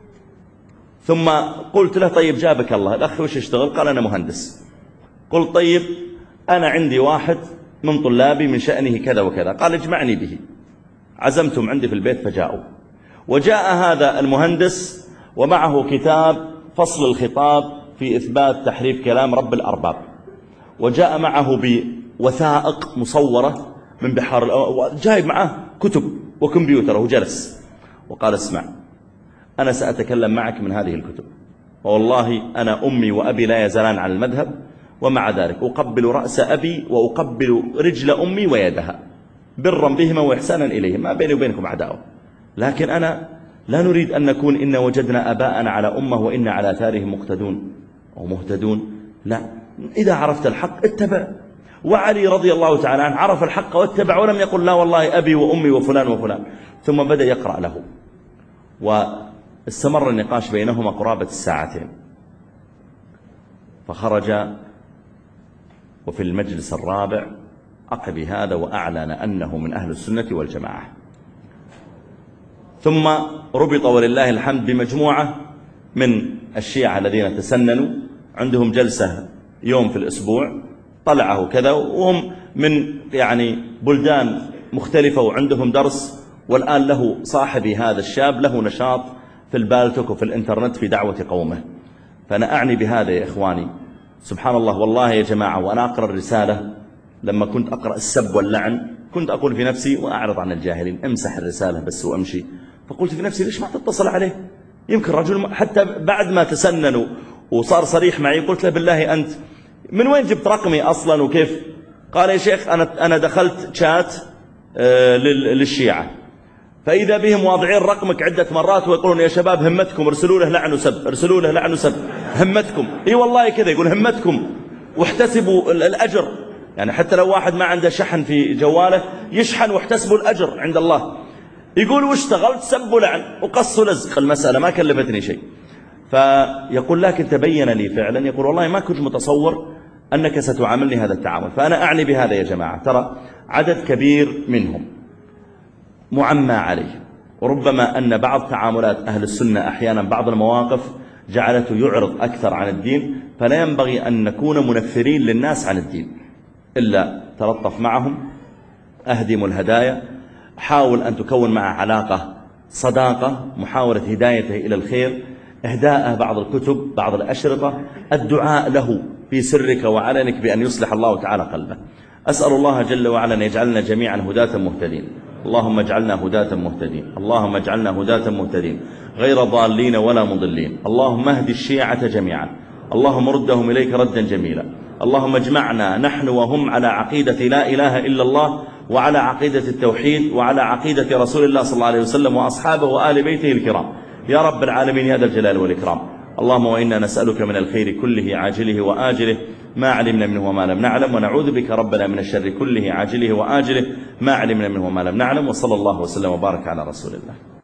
ثم قلت له طيب جابك الله الأخ وش يشتغل؟ قال أنا مهندس. قلت طيب أنا عندي واحد من طلابي من شأنه كذا وكذا. قال اجمعني به. عزمتهم عندي في البيت فجاءوا، وجاء هذا المهندس ومعه كتاب فصل الخطاب في إثبات تحريف كلام رب الأرباب، وجاء معه بوثائق مصورة من بحار، جايب معه كتب وكمبيوتر وجلس وقال اسمع أنا سأتكلم معك من هذه الكتب، والله أنا أمي وأبي لا يزالان على المذهب، ومع ذلك أقبل رأس أبي وأقبل رجل أمي ويدها برا بهما وإحسانا إليهم، ما بيني وبينكم عداوة، لكن أنا لا نريد أن نكون إن وجدنا أباءنا على أمة وإن على آثارهم مقتدون أو مهتدون، لا، إذا عرفت الحق اتبع. وعلي رضي الله تعالى عنه عرف الحق واتبع ولم يقل لا والله أبي وأمي وفلان وفلان. ثم بدأ يقرأ له واستمر النقاش بينهما قرابة الساعتين، فخرج وفي المجلس الرابع عقب هذا وأعلن أنه من أهل السنة والجماعة. ثم ربط ولله الحمد بمجموعة من الشيعة الذين تسننوا، عندهم جلسة يوم في الأسبوع طلعه كذا، وهم من يعني بلدان مختلفة وعندهم درس. والآن له صاحبي هذا الشاب له نشاط في البالتوك وفي الإنترنت في دعوة قومه. فأنا أعني بهذا يا إخواني، سبحان الله والله يا جماعة، وأنا أقرأ الرسالة لما كنت أقرأ السب واللعن كنت أقول في نفسي وأعرض عن الجاهلين، امسح الرسالة بس وأمشي. فقلت في نفسي ليش ما تتصل عليه؟ يمكن رجل حتى بعد ما تسننوا وصار صريح معي قلت له بالله أنت من وين جبت رقمي أصلا وكيف؟ قال يا شيخ أنا دخلت شات للشيعة فإذا بهم واضعين رقمك عدة مرات ويقولون يا شباب همتكم ارسلوا له لعن وسب، ارسلوا له لعن وسب، همتكم. اي والله كذا يقول همتكم واحتسبوا الأجر، يعني حتى لو واحد ما عنده شحن في جواله يشحن واحتسبوا الأجر عند الله. يقول واشتغلت سب ولعن وقص ولزق، المسألة ما كلفتني شيء. فيقول لكن تبين لي فعلا، يقول والله ما كنت متصور أنك ستعاملني هذا التعامل. فأنا أعني بهذا يا جماعة، ترى عدد كبير منهم معمى عليه، وربما أن بعض تعاملات أهل السنة أحيانا بعض المواقف جعلته يعرض أكثر عن الدين، فلا ينبغي أن نكون منفرين للناس عن الدين. إلا تلطف معهم، أهدم الهدايا، حاول أن تكون معه علاقة صداقة، محاولة هدايته إلى الخير، إهداءه بعض الكتب، بعض الأشرطة، الدعاء له في سرك وعلنك بأن يصلح الله تعالى قلبه. أسأل الله جل وعلا أن يجعلنا جميعا هداة مهتدين. اللهم اجعلنا هداة مهتدين، اللهم اجعلنا هداة مهتدين غير ضالين ولا مضلين. اللهم اهد الشيعة جميعا، اللهم ردهم إليك ردا جميلا. اللهم اجمعنا نحن وهم على عقيدة لا إله إلا الله، وعلى عقيدة التوحيد، وعلى عقيدة رسول الله صلى الله عليه وسلم وأصحابه وآل بيته الكرام يا رب العالمين يا ذا الجلال والإكرام. اللهم وإنا نسألك من الخير كله عاجله وآجله ما علمنا منه وما لم نعلم، ونعوذ بك ربنا من الشر كله عاجله وآجله ما علمنا منه وما لم نعلم. وصلى الله وسلم وبارك على رسول الله.